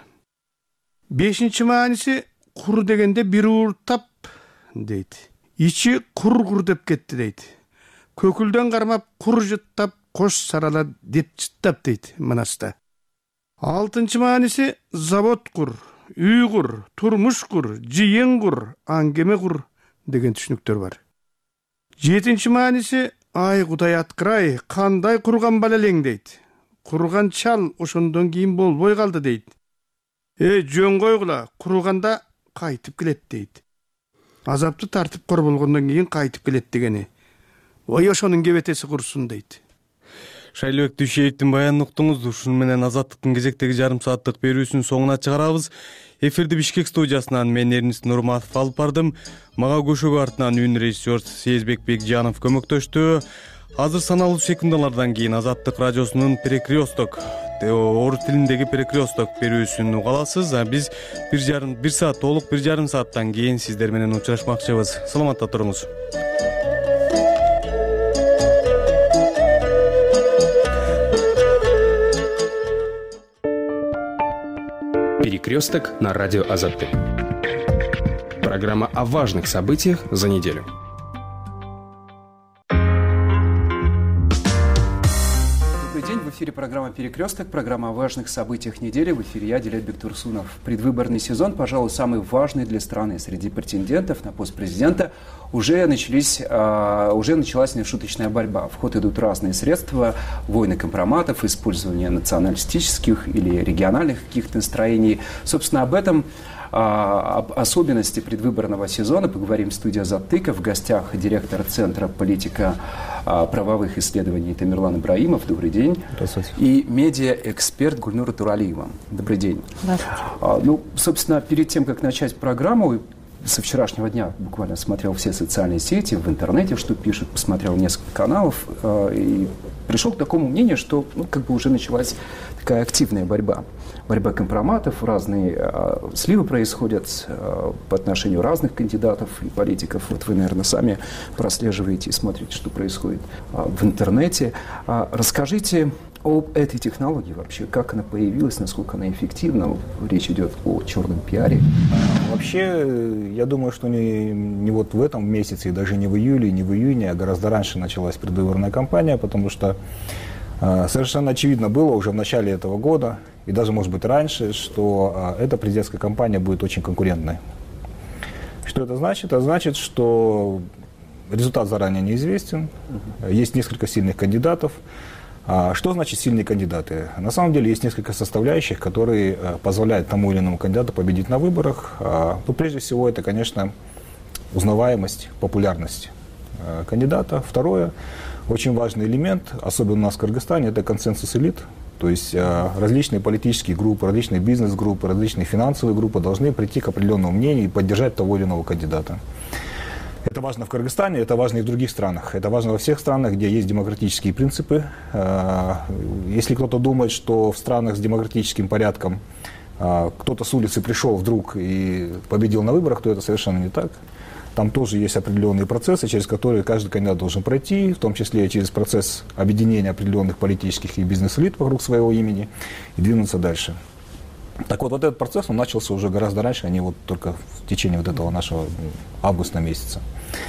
Бешинчи мааниси кур дегенде бир ууртап дейт. Ичи кур-кур деп кетти дейт. Көкүлдөн кармап кур жыттап, кош сарала деп жыттап дейт манаста. Алтынчы мааниси завод кур, үй кур, турмуш кур, жыйын кур, аңгеме кур деген түшүнүктөр бар. Жетинчи мааниси ай кудай аткырай, кандай курган бала элең дейт. Курган чал ошондон кийин болбой калды дейт. Э, жөн койгула, курганда кайтып келет дейт. Азапты тартып кор болгондон кийин кайтып келет дегени. ой ошонун кебетеси курсун дейт. Шайлообек Дүйшеевдин баянын уктуңуз. Ушуну менен Азаттыктын кезектеги жарым сааттык берүүсүнүн соңуна чыгарабыз. Эфирди Бишкек студиясынан мен Эрнис Нурматов алып бардым. Мага көшөгө артынан үн режиссер Сезбек Бекжанов көмөктөштү. Азыр саналуу секундалардан кийин Азаттык радиосунун перекресток, орус тилиндеги перекресток берүүсүн уга аласыз. Биз бир жарым бир саат толук бир жарым сааттан кийин сиздер менен учурашмакчыбыз. Саламатта туруңуз. Перекресток на радио Азаттык. Программа о важных событиях за неделю. Добрый день, в эфире программа «Перекресток», программа о важных событиях недели. В эфире я, Дилет Бектурсунов. Предвыборный сезон, пожалуй, самый важный для страны. Среди претендентов на пост президента уже, начались, а, уже началась нешуточная борьба. В ход идут разные средства, войны компроматов, использование националистических или региональных каких-то настроений. Собственно, об этом, а, об особенности предвыборного сезона поговорим в студии «Азаттыка». В гостях директор Центра политика а, правовых исследований Тамерлан Ибраимов. Добрый день. Здравствуйте. И медиа-эксперт Гульнура Туралиева. Добрый день. Здравствуйте. А, ну, собственно, перед тем, как начать программу, со вчерашнего дня буквально смотрел все социальные сети, в интернете, что пишут, посмотрел несколько каналов э, и пришел к такому мнению, что ну, как бы уже началась такая активная борьба. Борьба компроматов, разные э, сливы происходят э, по отношению разных кандидатов и политиков. Вот вы, наверное, сами прослеживаете и смотрите, что происходит э, в интернете. Э, расскажите об этой технологии вообще, как она появилась, насколько она эффективна. Речь идет о черном пиаре. Вообще, я думаю, что не, не вот в этом месяце, и даже не в июле, не в июне, а гораздо раньше началась предвыборная кампания, потому что э, совершенно очевидно было уже в начале этого года, и даже, может быть, раньше, что э, эта президентская кампания будет очень конкурентной. Что это значит? Это значит, что результат заранее неизвестен, uh-huh. есть несколько сильных кандидатов. Что значит сильные кандидаты? На самом деле есть несколько составляющих, которые позволяют тому или иному кандидату победить на выборах. Ну, прежде всего, это, конечно, узнаваемость, популярность кандидата. Второе, очень важный элемент, особенно у нас в Кыргызстане, это консенсус элит. То есть различные политические группы, различные бизнес-группы, различные финансовые группы должны прийти к определенному мнению и поддержать того или иного кандидата. Это важно в Кыргызстане, это важно и в других странах. Это важно во всех странах, где есть демократические принципы. Если кто-то думает, что в странах с демократическим порядком кто-то с улицы пришел вдруг и победил на выборах, то это совершенно не так. Там тоже есть определенные процессы, через которые каждый кандидат должен пройти, в том числе и через процесс объединения определенных политических и бизнес-элит вокруг своего имени и двинуться дальше. Так вот, вот этот процесс, он начался уже гораздо раньше, а не вот только в течение вот этого нашего августа месяца.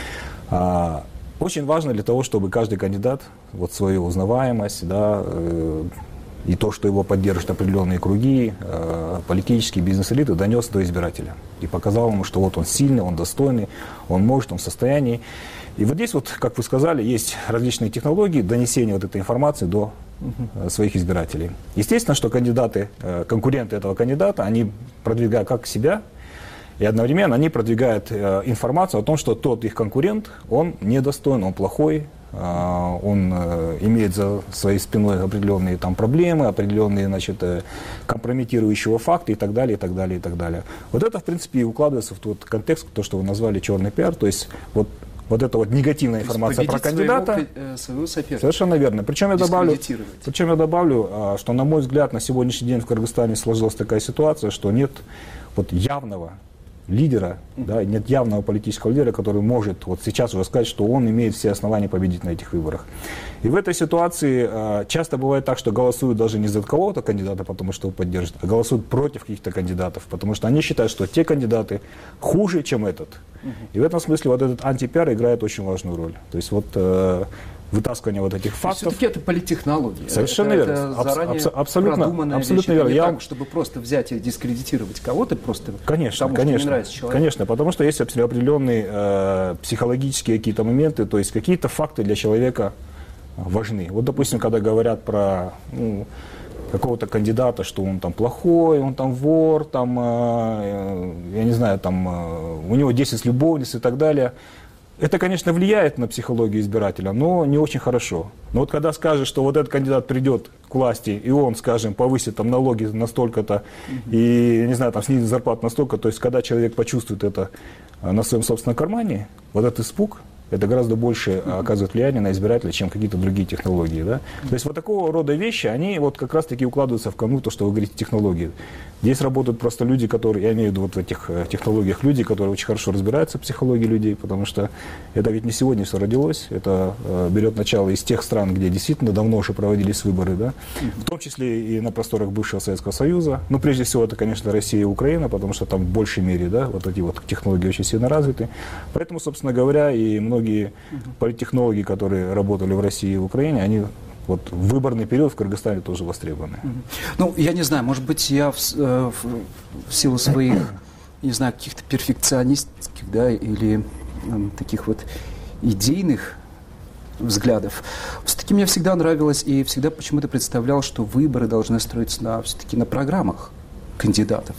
А, очень важно для того, чтобы каждый кандидат вот свою узнаваемость, да, э, и то, что его поддержат определенные круги, э, политические бизнес-элиты, донес до избирателя. И показал ему, что вот он сильный, он достойный, он может, он в состоянии. И вот здесь, вот, как вы сказали, есть различные технологии донесения вот этой информации до uh-huh. своих избирателей. Естественно, что кандидаты, конкуренты этого кандидата, они продвигают как себя, и одновременно они продвигают информацию о том, что тот их конкурент, он недостоин, он плохой, он имеет за своей спиной определенные там проблемы, определенные, значит, компрометирующие факты и так далее, и так далее, и так далее. Вот это, в принципе, и укладывается в тот контекст, то, что вы назвали черный пиар, то есть вот Вот эта вот негативная информация про кандидата. Своего, своего соперника. Совершенно верно. Причем я добавлю, причем я добавлю, что, на мой взгляд, на сегодняшний день в Кыргызстане сложилась такая ситуация, что нет вот явного лидера, mm-hmm. да, нет явного политического лидера, который может вот сейчас уже сказать, что он имеет все основания победить на этих выборах. И в этой ситуации э, часто бывает так, что голосуют даже не за кого-то кандидата, потому что его поддержат, а голосуют против каких-то кандидатов, потому что они считают, что те кандидаты хуже, чем этот. Mm-hmm. И в этом смысле вот этот антипиар играет очень важную роль. То есть вот э, вытаскивание вот этих фактов. Все-таки это политтехнология. Совершенно это, верно. Это заранее абс- абсолютно, продуманная абсолютно вещь. верно. Не Я... так, чтобы просто взять и дискредитировать кого-то просто конечно, потому, конечно, что не нравится человек. Конечно, потому что есть определенные э, психологические какие-то моменты, то есть какие-то факты для человека важны. Вот, допустим, когда говорят про ну, какого-то кандидата, что он там плохой, он там вор, там, э, я не знаю, там, э, у него десять любовниц и так далее. Это, конечно, влияет на психологию избирателя, но не очень хорошо. Но вот когда скажешь, что вот этот кандидат придет к власти, и он, скажем, повысит там налоги настолько-то, mm-hmm. и, не знаю, там снизит зарплату настолько, то есть когда человек почувствует это на своем собственном кармане, вот этот испуг, это гораздо больше оказывает влияние на избирателя, чем какие-то другие технологии. Да? То есть вот такого рода вещи, они вот как раз-таки укладываются в канву, то, что вы говорите, технологии. Здесь работают просто люди, которые, я имею в виду вот в этих технологиях, люди, которые очень хорошо разбираются в психологии людей, потому что это ведь не сегодня все родилось, это э, берет начало из тех стран, где действительно давно уже проводились выборы, да? В том числе и на просторах бывшего Советского Союза. Ну, прежде всего, это, конечно, Россия и Украина, потому что там в большей мере, да, вот эти вот технологии очень сильно развиты. Поэтому, собственно говоря, и многие политтехнологи, которые работали в России и в Украине, они вот в выборный период в Кыргызстане тоже востребованы. Ну, я не знаю, может быть, я в, в, в силу своих, не знаю, каких-то перфекционистских, да, или э, таких вот идейных взглядов. Все-таки мне всегда нравилось и всегда почему-то представлял, что выборы должны строиться на, все-таки на программах кандидатов,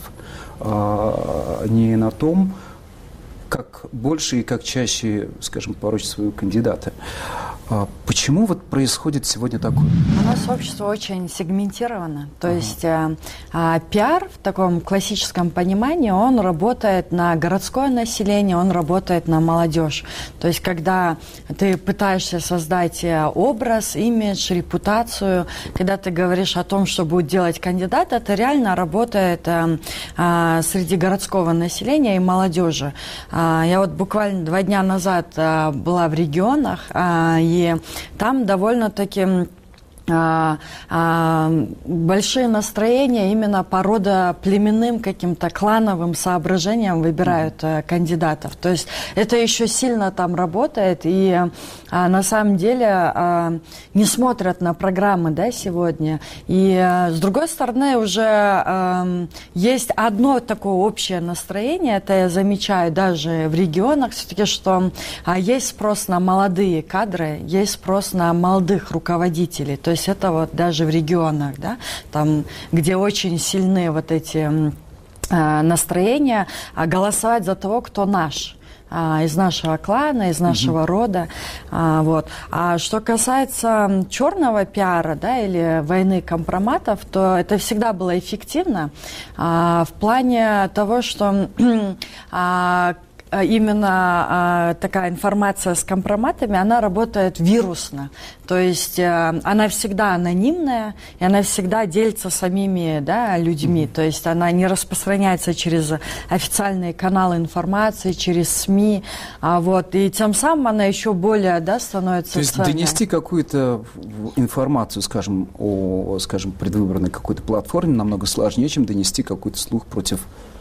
а не на том, как больше и как чаще, скажем, порочить своего кандидата. Почему вот происходит сегодня такое? У нас общество очень сегментировано. То ага. есть э, э, пиар в таком классическом понимании, он работает на городское население, он работает на молодежь. То есть когда ты пытаешься создать образ, имидж, репутацию, когда ты говоришь о том, что будет делать кандидат, это реально работает э, э, среди городского населения и молодежи. Э, я вот буквально два дня назад э, была в регионах, э, и И там довольно-таки а, а, большие настроения именно по родоплеменным каким-то клановым соображениям выбирают а, кандидатов. То есть это еще сильно там работает, и а, на самом деле а, не смотрят на программы, да, сегодня. И а, с другой стороны уже а, есть одно такое общее настроение, это я замечаю даже в регионах, все-таки, что а, есть спрос на молодые кадры, есть спрос на молодых руководителей. То есть это вот даже в регионах, да, там, где очень сильны вот эти э, настроения, а голосовать за того, кто наш. Из нашего клана, из нашего uh-huh. рода. А, вот. А что касается черного пиара, да, или войны компроматов, то это всегда было эффективно а, в плане того, что а, именно а, такая информация с компроматами, она работает вирусно. То есть а, она всегда анонимная, и она всегда делится самими, да, людьми. Mm-hmm. То есть она не распространяется через официальные каналы информации, через СМИ. А, вот, и тем самым она еще более, да, становится... То есть ценной. Донести какую-то информацию, скажем, о, скажем, предвыборной какой-то платформе намного сложнее, чем донести какой-то слух против...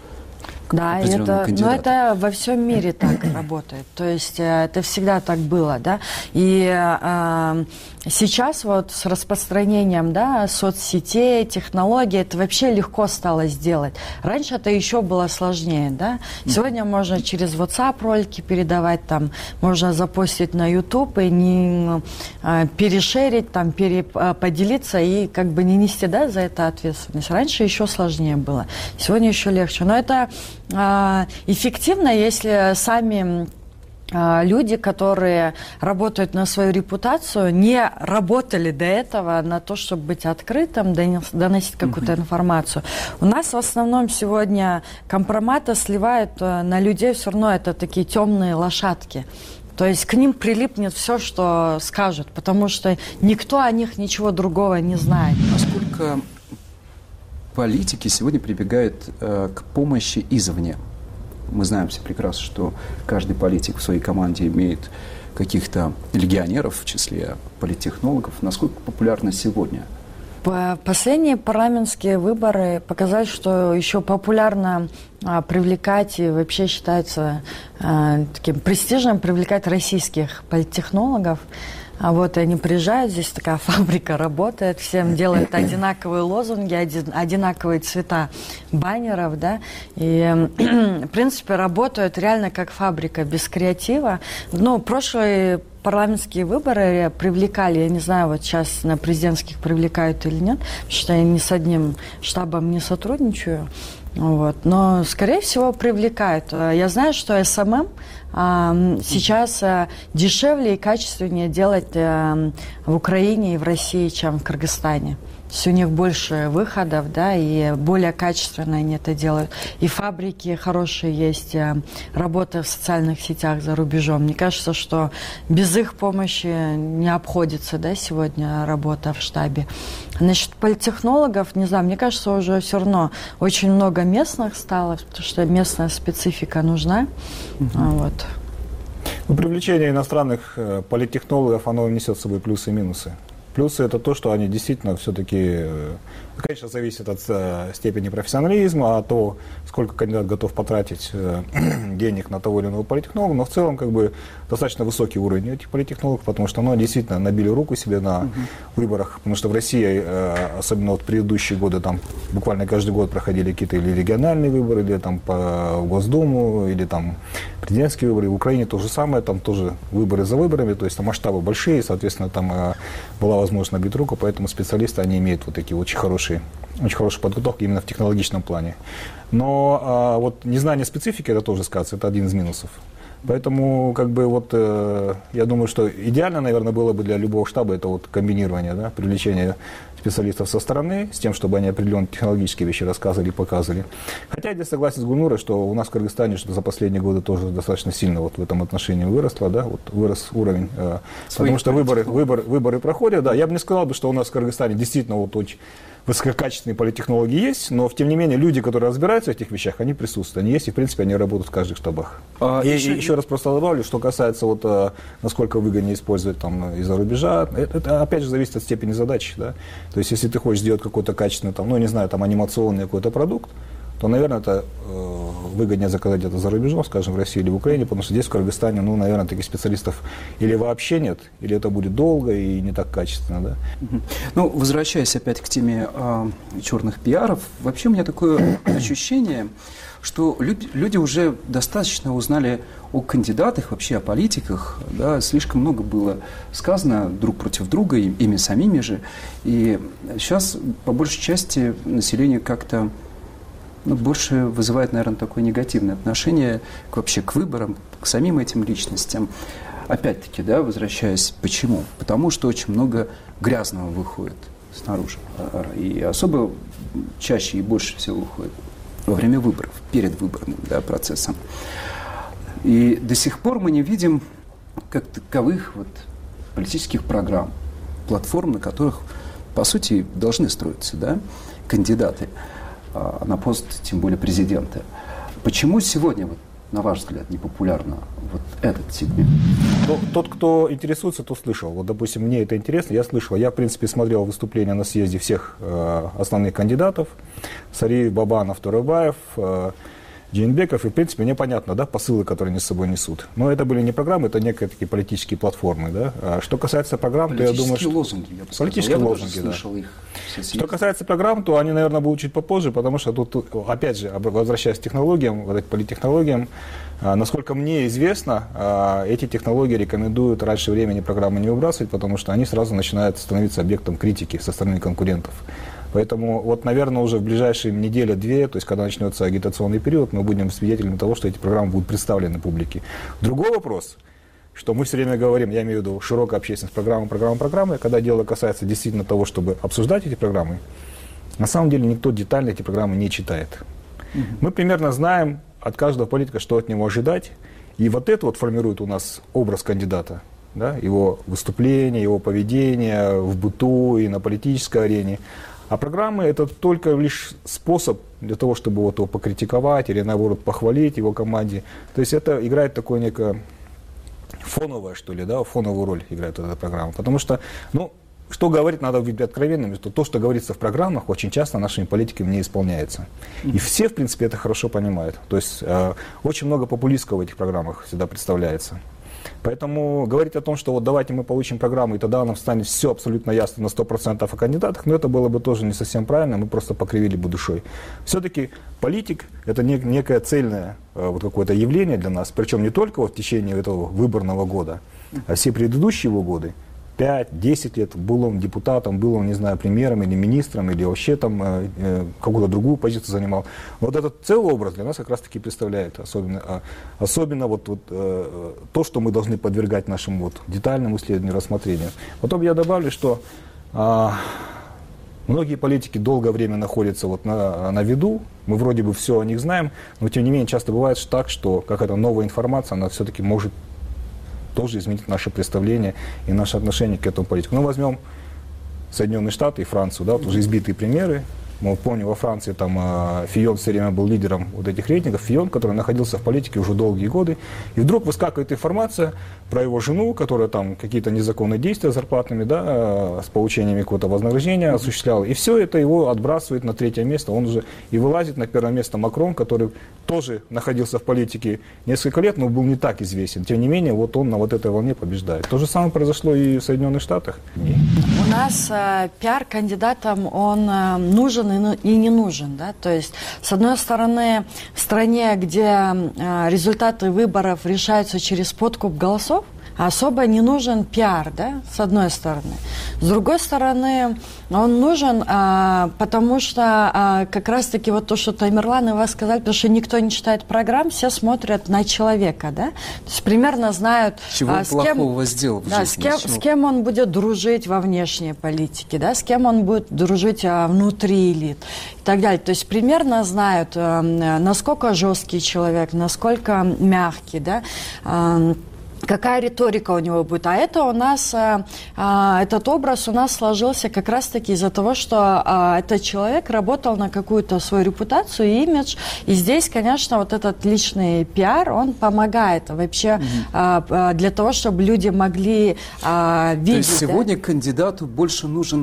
Да, это, но это во всем мире так работает. То есть это всегда так было, да. И э, сейчас вот с распространением, да, соцсетей, технологий, это вообще легко стало сделать. Раньше это еще было сложнее, да. Сегодня можно через WhatsApp ролики передавать, там, можно запостить на YouTube и не э, перешерить, там, пере, э, поделиться и как бы не нести, да, за это ответственность. Раньше еще сложнее было, сегодня еще легче. Но это эффективно, если сами люди, которые работают на свою репутацию, не работали до этого на то, чтобы быть открытым, доносить какую-то uh-huh. информацию. У нас в основном сегодня компроматы сливают на людей, все равно это такие темные лошадки. То есть к ним прилипнет все, что скажут, потому что никто о них ничего другого не знает. Насколько политики сегодня прибегают э, к помощи извне? Мы знаем все прекрасно, что каждый политик в своей команде имеет каких-то легионеров, в числе политтехнологов. Насколько популярно сегодня? Последние парламентские выборы показали, что еще популярно а, привлекать и вообще считается а, таким престижным привлекать российских политтехнологов. А вот они приезжают, здесь такая фабрика работает, всем делают одинаковые лозунги, один, одинаковые цвета баннеров, да, и, в принципе, работают реально как фабрика, без креатива. Ну, прошлые парламентские выборы привлекали, я не знаю, вот сейчас на президентских привлекают или нет, потому что я ни с одним штабом не сотрудничаю. Вот. Но, скорее всего, привлекает. Я знаю, что эс эм эм а, сейчас а, дешевле и качественнее делать а, в Украине и в России, чем в Кыргызстане. То есть у них больше выходов, да, и более качественно они это делают. И фабрики хорошие есть, работа в социальных сетях за рубежом. Мне кажется, что без их помощи не обходится, да, сегодня работа в штабе. Насчет политтехнологов, не знаю, мне кажется, уже все равно очень много местных стало, потому что местная специфика нужна. Uh-huh. Вот. Ну, привлечение иностранных э, политтехнологов, оно несет с собой плюсы и минусы. Плюсы – это то, что они действительно все-таки, конечно, зависит от э, степени профессионализма, от того, сколько кандидат готов потратить э, денег на того или иного политтехнолога, но в целом как бы достаточно высокий уровень этих политтехнологов, потому что ну, действительно набили руку себе на uh-huh. выборах, потому что в России, э, особенно вот предыдущие годы, там буквально каждый год проходили какие-то или региональные выборы, или там по Госдуму, или там президентские выборы. В Украине то же самое, там тоже выборы за выборами, то есть там масштабы большие, соответственно, там э, была возможность набить руку, поэтому специалисты, они имеют вот такие очень хорошие, очень хорошую подготовку именно в технологичном плане. Но а, вот незнание специфики, это тоже сказаться, это один из минусов. Поэтому, как бы, вот, э, я думаю, что идеально, наверное, было бы для любого штаба это вот комбинирование, да, привлечение специалистов со стороны, с тем, чтобы они определенные технологические вещи рассказывали и показывали. Хотя я здесь согласен с Гульнурой, что у нас в Кыргызстане что за последние годы тоже достаточно сильно вот в этом отношении выросло, да, вот вырос уровень, э, потому что выборы, выборы, выборы проходят, да, я бы не сказал, бы, что у нас в Кыргызстане действительно вот очень высококачественные политтехнологии есть, но, тем не менее, люди, которые разбираются в этих вещах, они присутствуют, они есть, и, в принципе, они работают в каждых штабах. А, и, еще... И еще раз просто добавлю, что касается, вот, насколько выгоднее использовать там, из-за рубежа, это, это, опять же, зависит от степени задачи, да. То есть, если ты хочешь сделать какой-то качественный, там, ну, не знаю, там, анимационный какой-то продукт, то, наверное, это э, выгоднее заказать это за рубежом, скажем, в России или в Украине, потому что здесь, в Кыргызстане, ну, наверное, таких специалистов или вообще нет, или это будет долго и не так качественно, да. Uh-huh. Ну, возвращаясь опять к теме э, черных пиаров, вообще у меня такое ощущение, что люди, люди уже достаточно узнали о кандидатах, вообще о политиках, да, слишком много было сказано друг против друга, ими самими же, и сейчас, по большей части, население как-то ну, больше вызывает, наверное, такое негативное отношение к, вообще к выборам, к самим этим личностям. Опять-таки, да, возвращаясь, почему? Потому что очень много грязного выходит снаружи. И особо чаще и больше всего выходит во время выборов, перед выборным, да, процессом. И до сих пор мы не видим как таковых вот политических программ, платформ, на которых, по сути, должны строиться, да, кандидаты на пост, тем более президента. Почему сегодня, вот, на ваш взгляд, непопулярно вот этот сегмент? Ну, тот, кто интересуется, тот слышал. Вот, допустим, мне это интересно, я слышал. Я, в принципе, смотрел выступления на съезде всех э, основных кандидатов. Сариев, Бабанов, Турыбаев, э, Джейнбеков, и, в принципе, мне понятно, да, посылы, которые они с собой несут. Но это были не программы, это некие такие политические платформы, да. А что касается программ, то я думаю, что... лозунги, я бы политические я лозунги, бы да. Слышал их. Что касается программ, то они, наверное, будут чуть попозже, потому что тут, опять же, возвращаясь к технологиям, вот этим политтехнологиям, насколько мне известно, эти технологии рекомендуют раньше времени программы не выбрасывать, потому что они сразу начинают становиться объектом критики со стороны конкурентов. Поэтому, вот, наверное, уже в ближайшие неделя-две, то есть, когда начнется агитационный период, мы будем свидетелями того, что эти программы будут представлены публике. Другой вопрос, что мы все время говорим, я имею в виду широкая общественность, программы, программы, программы, когда дело касается действительно того, чтобы обсуждать эти программы, на самом деле никто детально эти программы не читает. Mm-hmm. Мы примерно знаем от каждого политика, что от него ожидать, и вот это вот формирует у нас образ кандидата, да, его выступление, его поведение в быту и на политической арене. А программы – это только лишь способ для того, чтобы вот его покритиковать или, наоборот, похвалить его команде. То есть это играет такое некое фоновое, что ли, да, фоновую роль играет эта программа. Потому что, ну, что говорить, надо быть откровенными, что то, что говорится в программах, очень часто нашими политиками не исполняется. И все, в принципе, это хорошо понимают. То есть э, очень много популистского в этих программах всегда представляется. Поэтому говорить о том, что вот давайте мы получим программу, и тогда нам станет все абсолютно ясно на сто процентов о кандидатах, но это было бы тоже не совсем правильно, мы просто покривили бы душой. Все-таки политик – это не, некое цельное вот какое-то явление для нас, причем не только вот в течение этого выборного года, а все предыдущие его годы. пять-десять лет, был он депутатом, был он, не знаю, премьером или министром, или вообще там э, э, какую-то другую позицию занимал. Вот этот целый образ для нас как раз-таки представляет особенно, а, особенно вот, вот, э, то, что мы должны подвергать нашему вот, детальному исследованию, рассмотрению. Потом я добавлю, что э, многие политики долгое время находятся вот на, на виду, мы вроде бы все о них знаем, но тем не менее часто бывает так, что какая-то новая информация, она все-таки может тоже изменить наше представление и наше отношение к этому политику. Ну, возьмем Соединенные Штаты и Францию, да, вот уже избитые примеры. Мы помним, во Франции там э, Фион все время был лидером вот этих рейтингов. Фион, который находился в политике уже долгие годы. И вдруг выскакивает информация про его жену, которая там какие-то незаконные действия зарплатными, да, э, с получениями какого-то вознаграждения осуществляла. И все это его отбрасывает на третье место. Он уже и вылазит на первое место Макрон, который тоже находился в политике несколько лет, но был не так известен. Тем не менее, вот он на вот этой волне побеждает. То же самое произошло и в Соединенных Штатах. У нас э, пиар кандидатам, он э, нужен и не нужен, да, то есть, с одной стороны, в стране, где э, результаты выборов решаются через подкуп голосов, особо не нужен пиар, да, с одной стороны. С другой стороны, он нужен, а, потому что а, как раз-таки вот то, что Тамерлан и вас сказали, потому что никто не читает программ, все смотрят на человека, да, то есть примерно знают, чего а, он с плохого кем, сделал в да, жизни. С кем, с кем он будет дружить во внешней политике, да, с кем он будет дружить а, внутри элит и так далее. То есть примерно знают, а, насколько жесткий человек, насколько мягкий, да, а, какая риторика у него будет. А это у нас, а, а, этот образ у нас сложился как раз-таки из-за того, что а, этот человек работал на какую-то свою репутацию и имидж. И здесь, конечно, вот этот личный пиар, он помогает вообще mm-hmm. а, для того, чтобы люди могли а, видеть. То есть сегодня да? кандидату больше нужен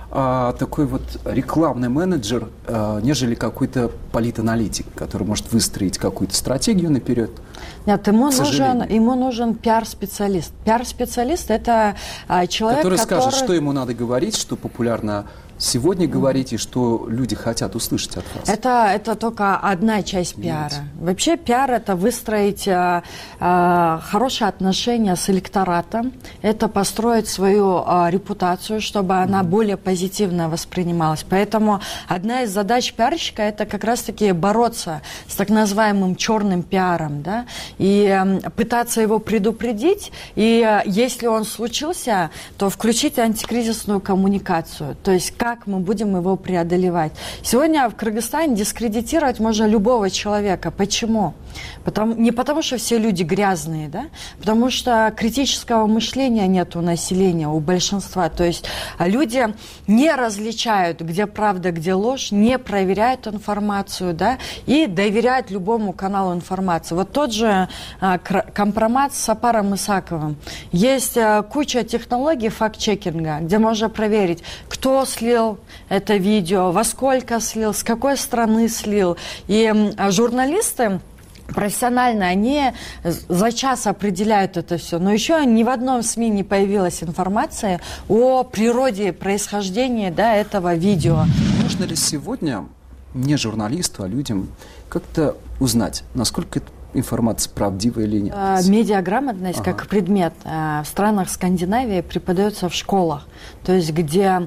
а, такой вот рекламный менеджер, а, нежели какой-то политаналитик, который может выстроить какую-то стратегию наперед. Нет, ему нужен, ему нужен пиар-специалист. Пиар-специалист – это а, человек, который, который скажет, что ему надо говорить, что популярно сегодня говорить, и что люди хотят услышать от вас. Это, это только одна часть пиара. Нет. Вообще пиар – это выстроить а, а, хорошие отношения с электоратом, это построить свою а, репутацию, чтобы mm-hmm. она более позитивно воспринималась. Поэтому одна из задач пиарщика – это как раз-таки бороться с так называемым черным пиаром, да, и а, пытаться его предупредить, и а, если он случился, то включить антикризисную коммуникацию, то есть как Как мы будем его преодолевать. Сегодня в Кыргызстане дискредитировать можно любого человека. Почему? Потому, не потому, что все люди грязные, да? Потому что критического мышления нет у населения, у большинства. То есть люди не различают, где правда, где ложь, не проверяют информацию, да? И доверяют любому каналу информации. Вот тот же а, компромат с Сапаром Исаковым. Есть а, куча технологий факт-чекинга, где можно проверить, кто слил это видео, во сколько слил, с какой страны слил. И а, журналисты профессионально, они за час определяют это все. Но еще ни в одном СМИ не появилась информация о природе, происхождении, да, этого видео. Можно ли сегодня не журналисту, а людям как-то узнать, насколько это информация правдивая или нет? Медиаграмотность ага. как предмет в странах Скандинавии преподается в школах. То есть где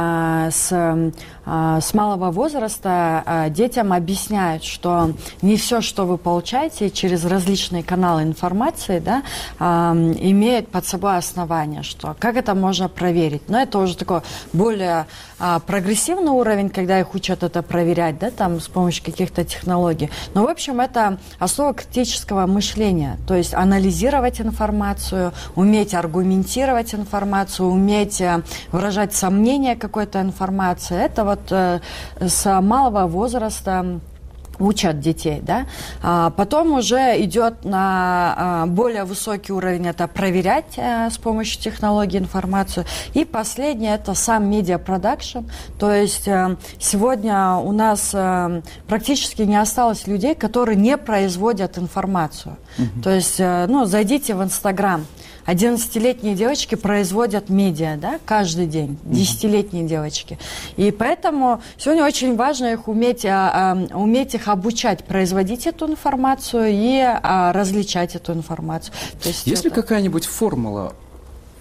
с, с малого возраста детям объясняют, что не все, что вы получаете через различные каналы информации, да, имеет под собой основание, что как это можно проверить. Но это уже такой более прогрессивный уровень, когда их учат это проверять, да, там, с помощью каких-то технологий. Но, в общем, это основа критического мышления, то есть анализировать информацию, уметь аргументировать информацию, уметь выражать сомнения какой-то информации. Это вот э, с малого возраста учат детей, да. А потом уже идет на а, более высокий уровень, это проверять а, с помощью технологий информацию. И последнее, это сам медиапродакшн. То есть а, сегодня у нас а, практически не осталось людей, которые не производят информацию. Mm-hmm. То есть, а, ну, зайдите в Инстаграм. одиннадцатилетние девочки производят медиа, да, каждый день, десятилетние девочки. И поэтому сегодня очень важно их уметь, а, а, уметь их обучать, производить эту информацию и а, различать эту информацию. То есть есть ли это... какая-нибудь формула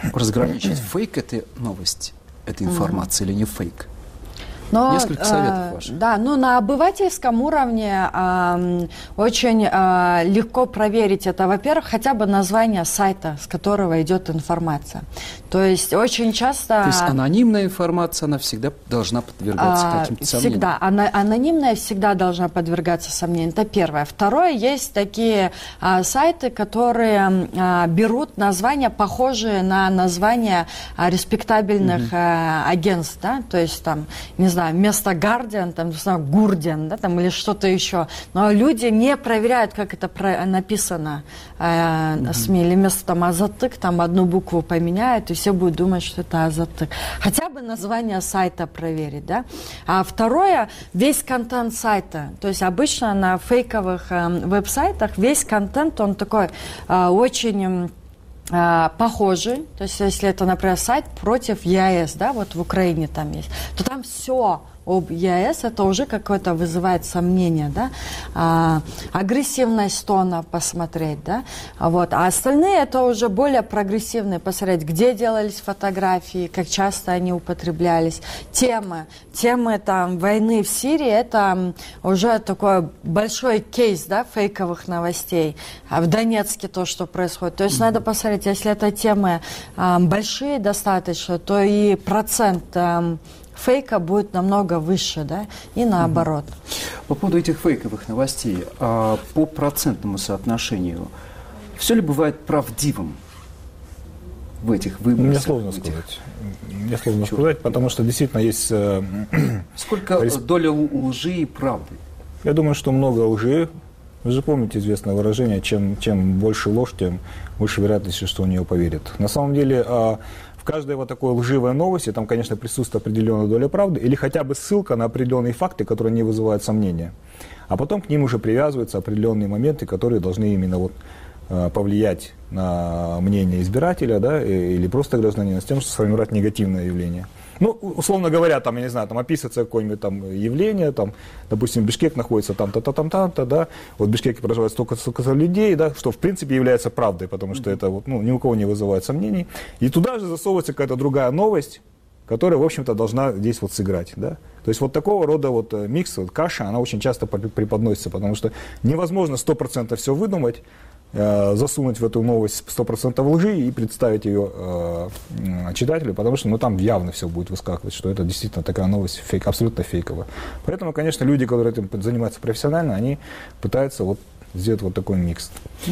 разграничить, фейк это новость, эта информация или не фейк? Но, Несколько советов э, ваших. Да, ну на обывательском уровне э, очень э, легко проверить это. Во-первых, хотя бы название сайта, с которого идет информация. То есть очень часто... То есть анонимная информация, она всегда должна подвергаться а, каким-то сомнениям? Всегда. Ано- анонимная всегда должна подвергаться сомнениям. Это первое. Второе, есть такие а, сайты, которые а, берут названия, похожие на названия а, респектабельных mm-hmm. а, агентств, да, то есть там, не знаю, вместо Guardian, там, не знаю, Гурдиан, да, там, или что-то еще. Но люди не проверяют, как это про- написано э, mm-hmm. СМИ, или вместо там Азаттык, там одну букву поменяют, и все будут думать, что это Азаттык. Хотя бы название сайта проверить, да. А второе, весь контент сайта. То есть обычно на фейковых э, веб-сайтах весь контент, он такой э, очень... похожий, то есть если это, например, сайт против ЕАЭС, да, вот в Украине там есть, то там все об ЕАЭС, это уже какое-то вызывает сомнение, да, а, агрессивность тона посмотреть, да, а вот, а остальные это уже более прогрессивные, посмотреть, где делались фотографии, как часто они употреблялись, темы, темы там войны в Сирии, это уже такой большой кейс, да, фейковых новостей, а в Донецке то, что происходит, то есть mm-hmm. надо посмотреть, если это темы а, большие достаточно, то и процент а, фейка будет намного выше, да, и наоборот. По поводу этих фейковых новостей, а, по процентному соотношению, все ли бывает правдивым в этих выборах? Мне сложно сказать. Мне сложно сказать, потому что действительно есть... Э, Сколько риск... доля лжи и правды? Я думаю, что много лжи. Вы же помните известное выражение, чем, чем больше ложь, тем больше вероятности, что в нее поверят. На самом деле... Э, В каждой вот такой лживой новости там, конечно, присутствует определенная доля правды или хотя бы ссылка на определенные факты, которые не вызывают сомнения. А потом к ним уже привязываются определенные моменты, которые должны именно вот, повлиять на мнение избирателя, да, или просто гражданина с тем, чтобы сформировать негативное явление. Ну, условно говоря, там, я не знаю, там описывается какое-нибудь там явление, там, допустим, Бишкек находится там-то, там-то, там-то, да, вот в Бишкеке проживает столько-столько людей, да, что в принципе является правдой, потому что это вот, ну, ни у кого не вызывает сомнений. И туда же засовывается какая-то другая новость, которая, в общем-то, должна здесь вот сыграть, да. То есть вот такого рода вот микс, вот каша, она очень часто преподносится, потому что невозможно сто процентов все выдумать, засунуть в эту новость сто процентов лжи и представить ее э, читателю, потому что ну, там явно все будет выскакивать, что это действительно такая новость фейк, абсолютно фейковая. Поэтому, конечно, люди, которые этим занимаются профессионально, они пытаются вот сделать вот такой микс.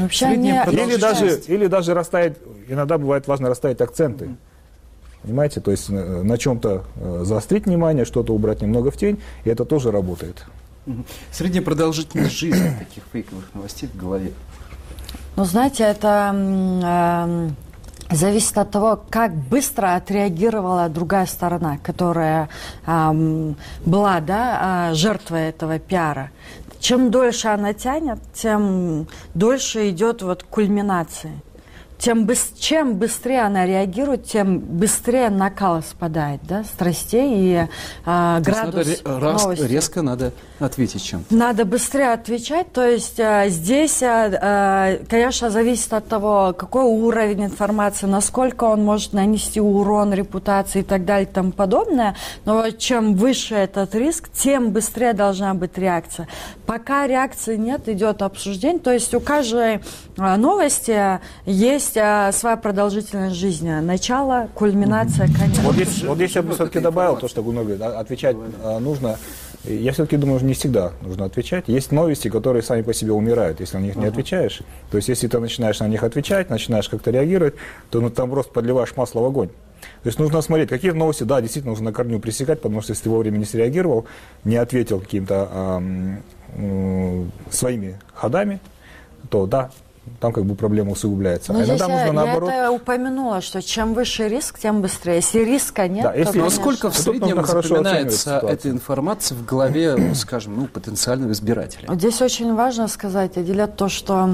Или даже, или даже расставить, иногда бывает важно расставить акценты. Mm-hmm. Понимаете, то есть на, на чем-то заострить внимание, что-то убрать немного в тень, и это тоже работает. Mm-hmm. Средняя продолжительность жизни таких фейковых новостей в голове. Ну, знаете, это э, зависит от того, как быстро отреагировала другая сторона, которая э, была, да, жертвой этого пиара. Чем дольше она тянет, тем дольше идет вот кульминация. Тем быс- чем быстрее она реагирует, тем быстрее накал спадает, да, страстей и а, градус новости. Резко надо ответить чем-то. Надо быстрее отвечать, то есть а, здесь, а, конечно, зависит от того, какой уровень информации, насколько он может нанести урон репутации и так далее и тому подобное, но чем выше этот риск, тем быстрее должна быть реакция. Пока реакции нет, идет обсуждение, то есть у каждой а, новости есть своя продолжительность жизни. Начало, кульминация, конец. Вот здесь, вот здесь я бы все-таки добавил то, что Гульнур говорит, отвечать нужно. Я все-таки думаю, что не всегда нужно отвечать. Есть новости, которые сами по себе умирают, если на них не отвечаешь. То есть, если ты начинаешь на них отвечать, начинаешь как-то реагировать, то ну, там просто подливаешь масло в огонь. То есть нужно смотреть, какие новости, да, действительно нужно на корню пресекать, потому что если ты вовремя не среагировал, не ответил какими-то э, э, своими ходами, то да, там как бы проблема усугубляется. Но а иногда нужно я, наоборот... я это упомянула, что чем выше риск, тем быстрее. Если риска нет, да, то, если... конечно... Сколько в среднем запоминается эта информация в голове, скажем, ну, потенциального избирателя? Здесь очень важно сказать, отделять то, что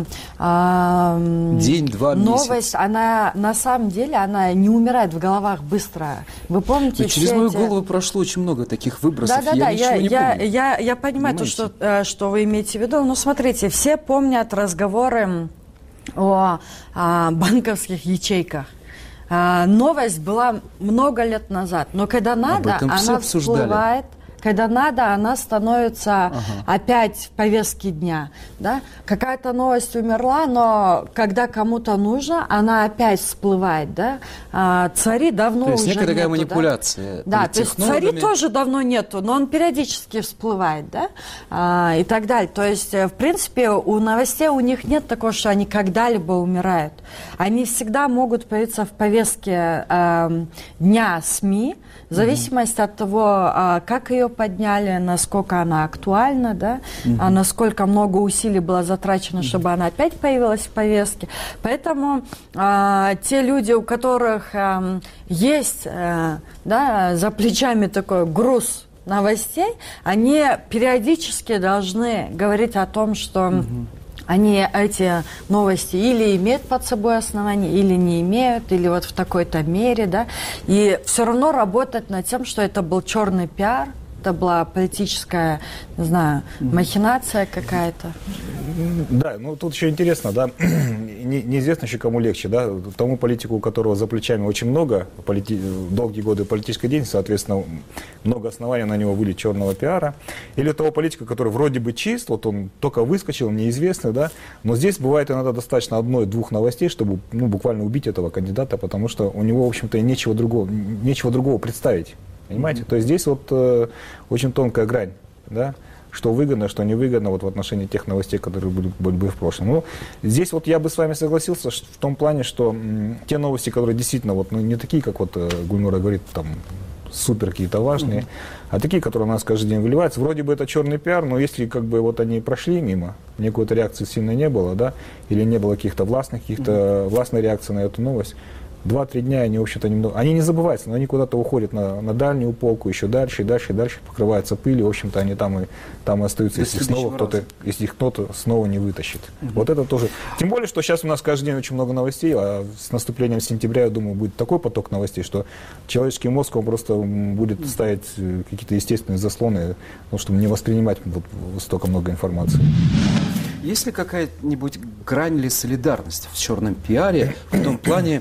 э, день, два, новость, месяц. Она на самом деле она не умирает в головах быстро. Вы помните? Но через мою эти... голову прошло очень много таких выбросов. Да, да, я да. ничего Я, не я, помню. я, я понимаю то, что, что вы имеете в виду. Но смотрите, все помнят разговоры о, о банковских ячейках. новость была много лет назад, но когда надо, она всплывает. Когда надо, она становится ага. опять в повестке дня. Да? Какая-то новость умерла, но когда кому-то нужно, она опять всплывает. Да? А, цари давно уже нету. То есть некая такая манипуляция. Да, да то есть цари тоже давно нету, но он периодически всплывает. Да? А, и так далее. То есть, в принципе, у новостей у них нет такого, что они когда-либо умирают. Они всегда могут появиться в повестке э, дня СМИ, в зависимости mm-hmm. от того, э, как ее подняли, насколько она актуальна, да, mm-hmm. а насколько много усилий было затрачено, mm-hmm. чтобы она опять появилась в повестке. Поэтому э, те люди, у которых э, есть э, да, за плечами такой груз новостей, они периодически должны говорить о том, что mm-hmm. они эти новости или имеют под собой основание, или не имеют, или вот в такой-то мере, да, и все равно работать над тем, что это был черный пиар, это была политическая, не знаю, махинация какая-то. Да, ну тут еще интересно, да, не, неизвестно еще кому легче, да, тому политику, у которого за плечами очень много, полити... долгие годы политической деятельности, соответственно, много оснований на него вылить черного пиара, или того политика, который вроде бы чист, вот он только выскочил, неизвестный, да, но здесь бывает иногда достаточно одной-двух новостей, чтобы, ну, буквально убить этого кандидата, потому что у него, в общем-то, нечего другого, нечего другого представить. Понимаете? Mm-hmm. То есть здесь вот э, очень тонкая грань, да, что выгодно, что невыгодно вот в отношении тех новостей, которые были, были бы в прошлом. Ну, здесь вот я бы с вами согласился в том плане, что м, те новости, которые действительно вот, ну, не такие, как вот э, Гульнура говорит, там, супер какие-то важные, mm-hmm. а такие, которые у нас каждый день выливаются. Вроде бы это черный пиар, но если как бы вот они прошли мимо, никакой реакции сильно не было, да, или не было каких-то властных, каких-то mm-hmm. властной реакции на эту новость, два-три дня они, в общем-то, немного... Они не забываются, но они куда-то уходят на, на дальнюю полку, еще дальше, и дальше, и дальше, покрываются пылью, в общем-то, они там и, там и остаются, если, снова кто-то, если их кто-то снова не вытащит. Угу. Вот это тоже... Тем более, что сейчас у нас каждый день очень много новостей, а с наступлением сентября, я думаю, будет такой поток новостей, что человеческий мозг, он просто будет ставить какие-то естественные заслоны, ну, чтобы не воспринимать вот столько много информации. Есть ли какая-нибудь грань ли солидарности в черном пиаре, в том плане,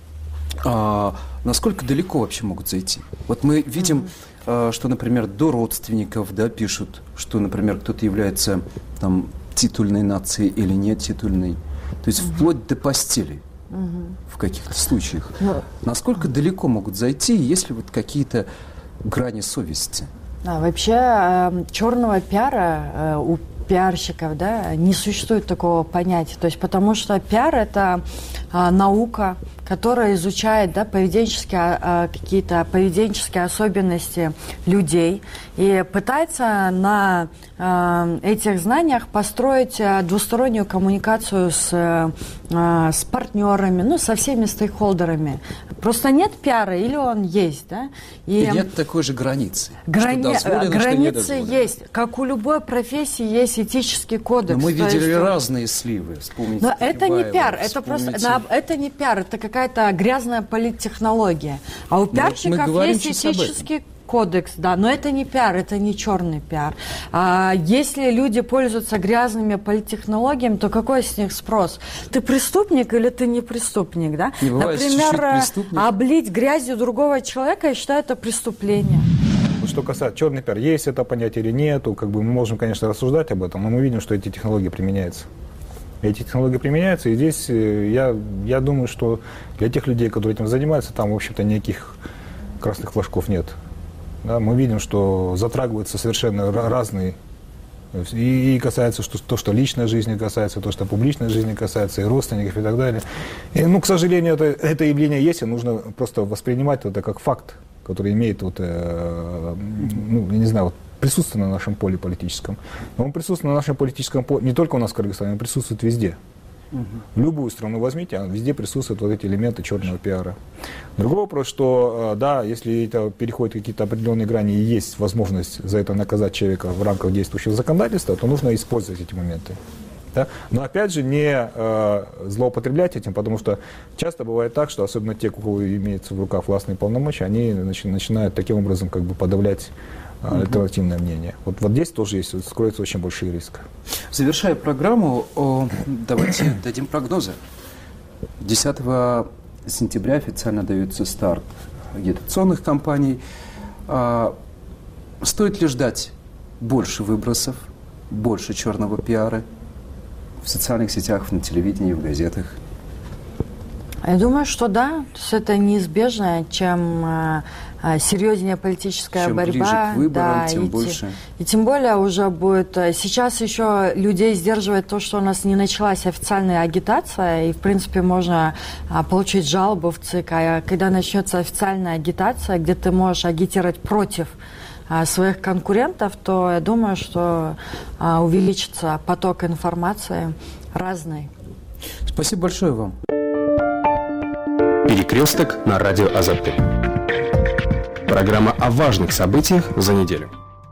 А, насколько далеко вообще могут зайти? Вот мы видим, mm-hmm. а, что, например, до родственников, да, пишут, что, например, кто-то является там титульной нацией или не титульной. То есть mm-hmm. вплоть до постели mm-hmm. в каких-то случаях. Mm-hmm. Насколько далеко могут зайти, есть ли вот какие-то грани совести? А, вообще э, черного пиара э, у пиарщиков, да, не существует такого понятия. То есть потому что пиар – это э, наука, которая изучает, да, поведенческие, э, какие-то поведенческие особенности людей и пытается на э, этих знаниях построить э, двустороннюю коммуникацию с, э, с партнерами, ну, со всеми стейкхолдерами. Просто нет пиара или он есть, да? И, и нет такой же границы. Грани... Границы есть. Как у любой профессии есть этический кодекс. Но мы видели есть... разные сливы. Вспомните. Но это не пиар, вспомните. это просто, это не пиар, это какая-то грязная политтехнология. А у пиарщиков есть этический кодекс, да, но это не пиар, это не черный пиар. А если люди пользуются грязными политтехнологиями, то какой с них спрос? Ты преступник или ты не преступник, да? Не бывает, например, облить грязью другого человека, я считаю, это преступление. Что касается черный пиар, есть это понятие или нету, как бы мы можем, конечно, рассуждать об этом, но мы видим, что эти технологии применяются. Эти технологии применяются, и здесь я, я думаю, что для тех людей, которые этим занимаются, там, в общем-то, никаких красных флажков нет. Да, мы видим, что затрагиваются совершенно разные, и, и касается что, то, что личной жизни касается, то, что публичной жизни касается, и родственников, и так далее. И, ну, к сожалению, это, это явление есть, и нужно просто воспринимать это как факт, который имеет, вот, э, ну, я не знаю, вот, присутствие на нашем поле политическом. Но он присутствует на нашем политическом поле, не только у нас в Кыргызстане, он присутствует везде. Угу. Любую страну возьмите, везде присутствуют вот эти элементы черного пиара. Другой вопрос, что да, если это переходит какие-то определенные грани и есть возможность за это наказать человека в рамках действующего законодательства, то нужно использовать эти моменты. Да? Но опять же не э, злоупотреблять этим, потому что часто бывает так, что особенно те, у кого имеются в руках властные полномочия, они начи- начинают таким образом как бы подавлять э, альтернативное мнение. Вот, вот здесь тоже есть, скроется очень большой риск. Завершая программу, о, давайте дадим прогнозы. десятого с сентября официально дается старт агитационных кампаний. Стоит ли ждать больше выбросов, больше черного пиара в социальных сетях, на телевидении, в газетах? Я думаю, что да. То есть это неизбежно. Чем э, серьезнее политическая чем борьба, ближе к выборам, да, тем и, больше. И тем более уже будет... Сейчас еще людей сдерживает то, что у нас не началась официальная агитация, и, в принципе, можно а, получить жалобу в ЦИК. А когда начнется официальная агитация, где ты можешь агитировать против а, своих конкурентов, то я думаю, что а, увеличится поток информации разной. Спасибо большое вам. Перекресток на радио Азаттык. Программа о важных событиях за неделю.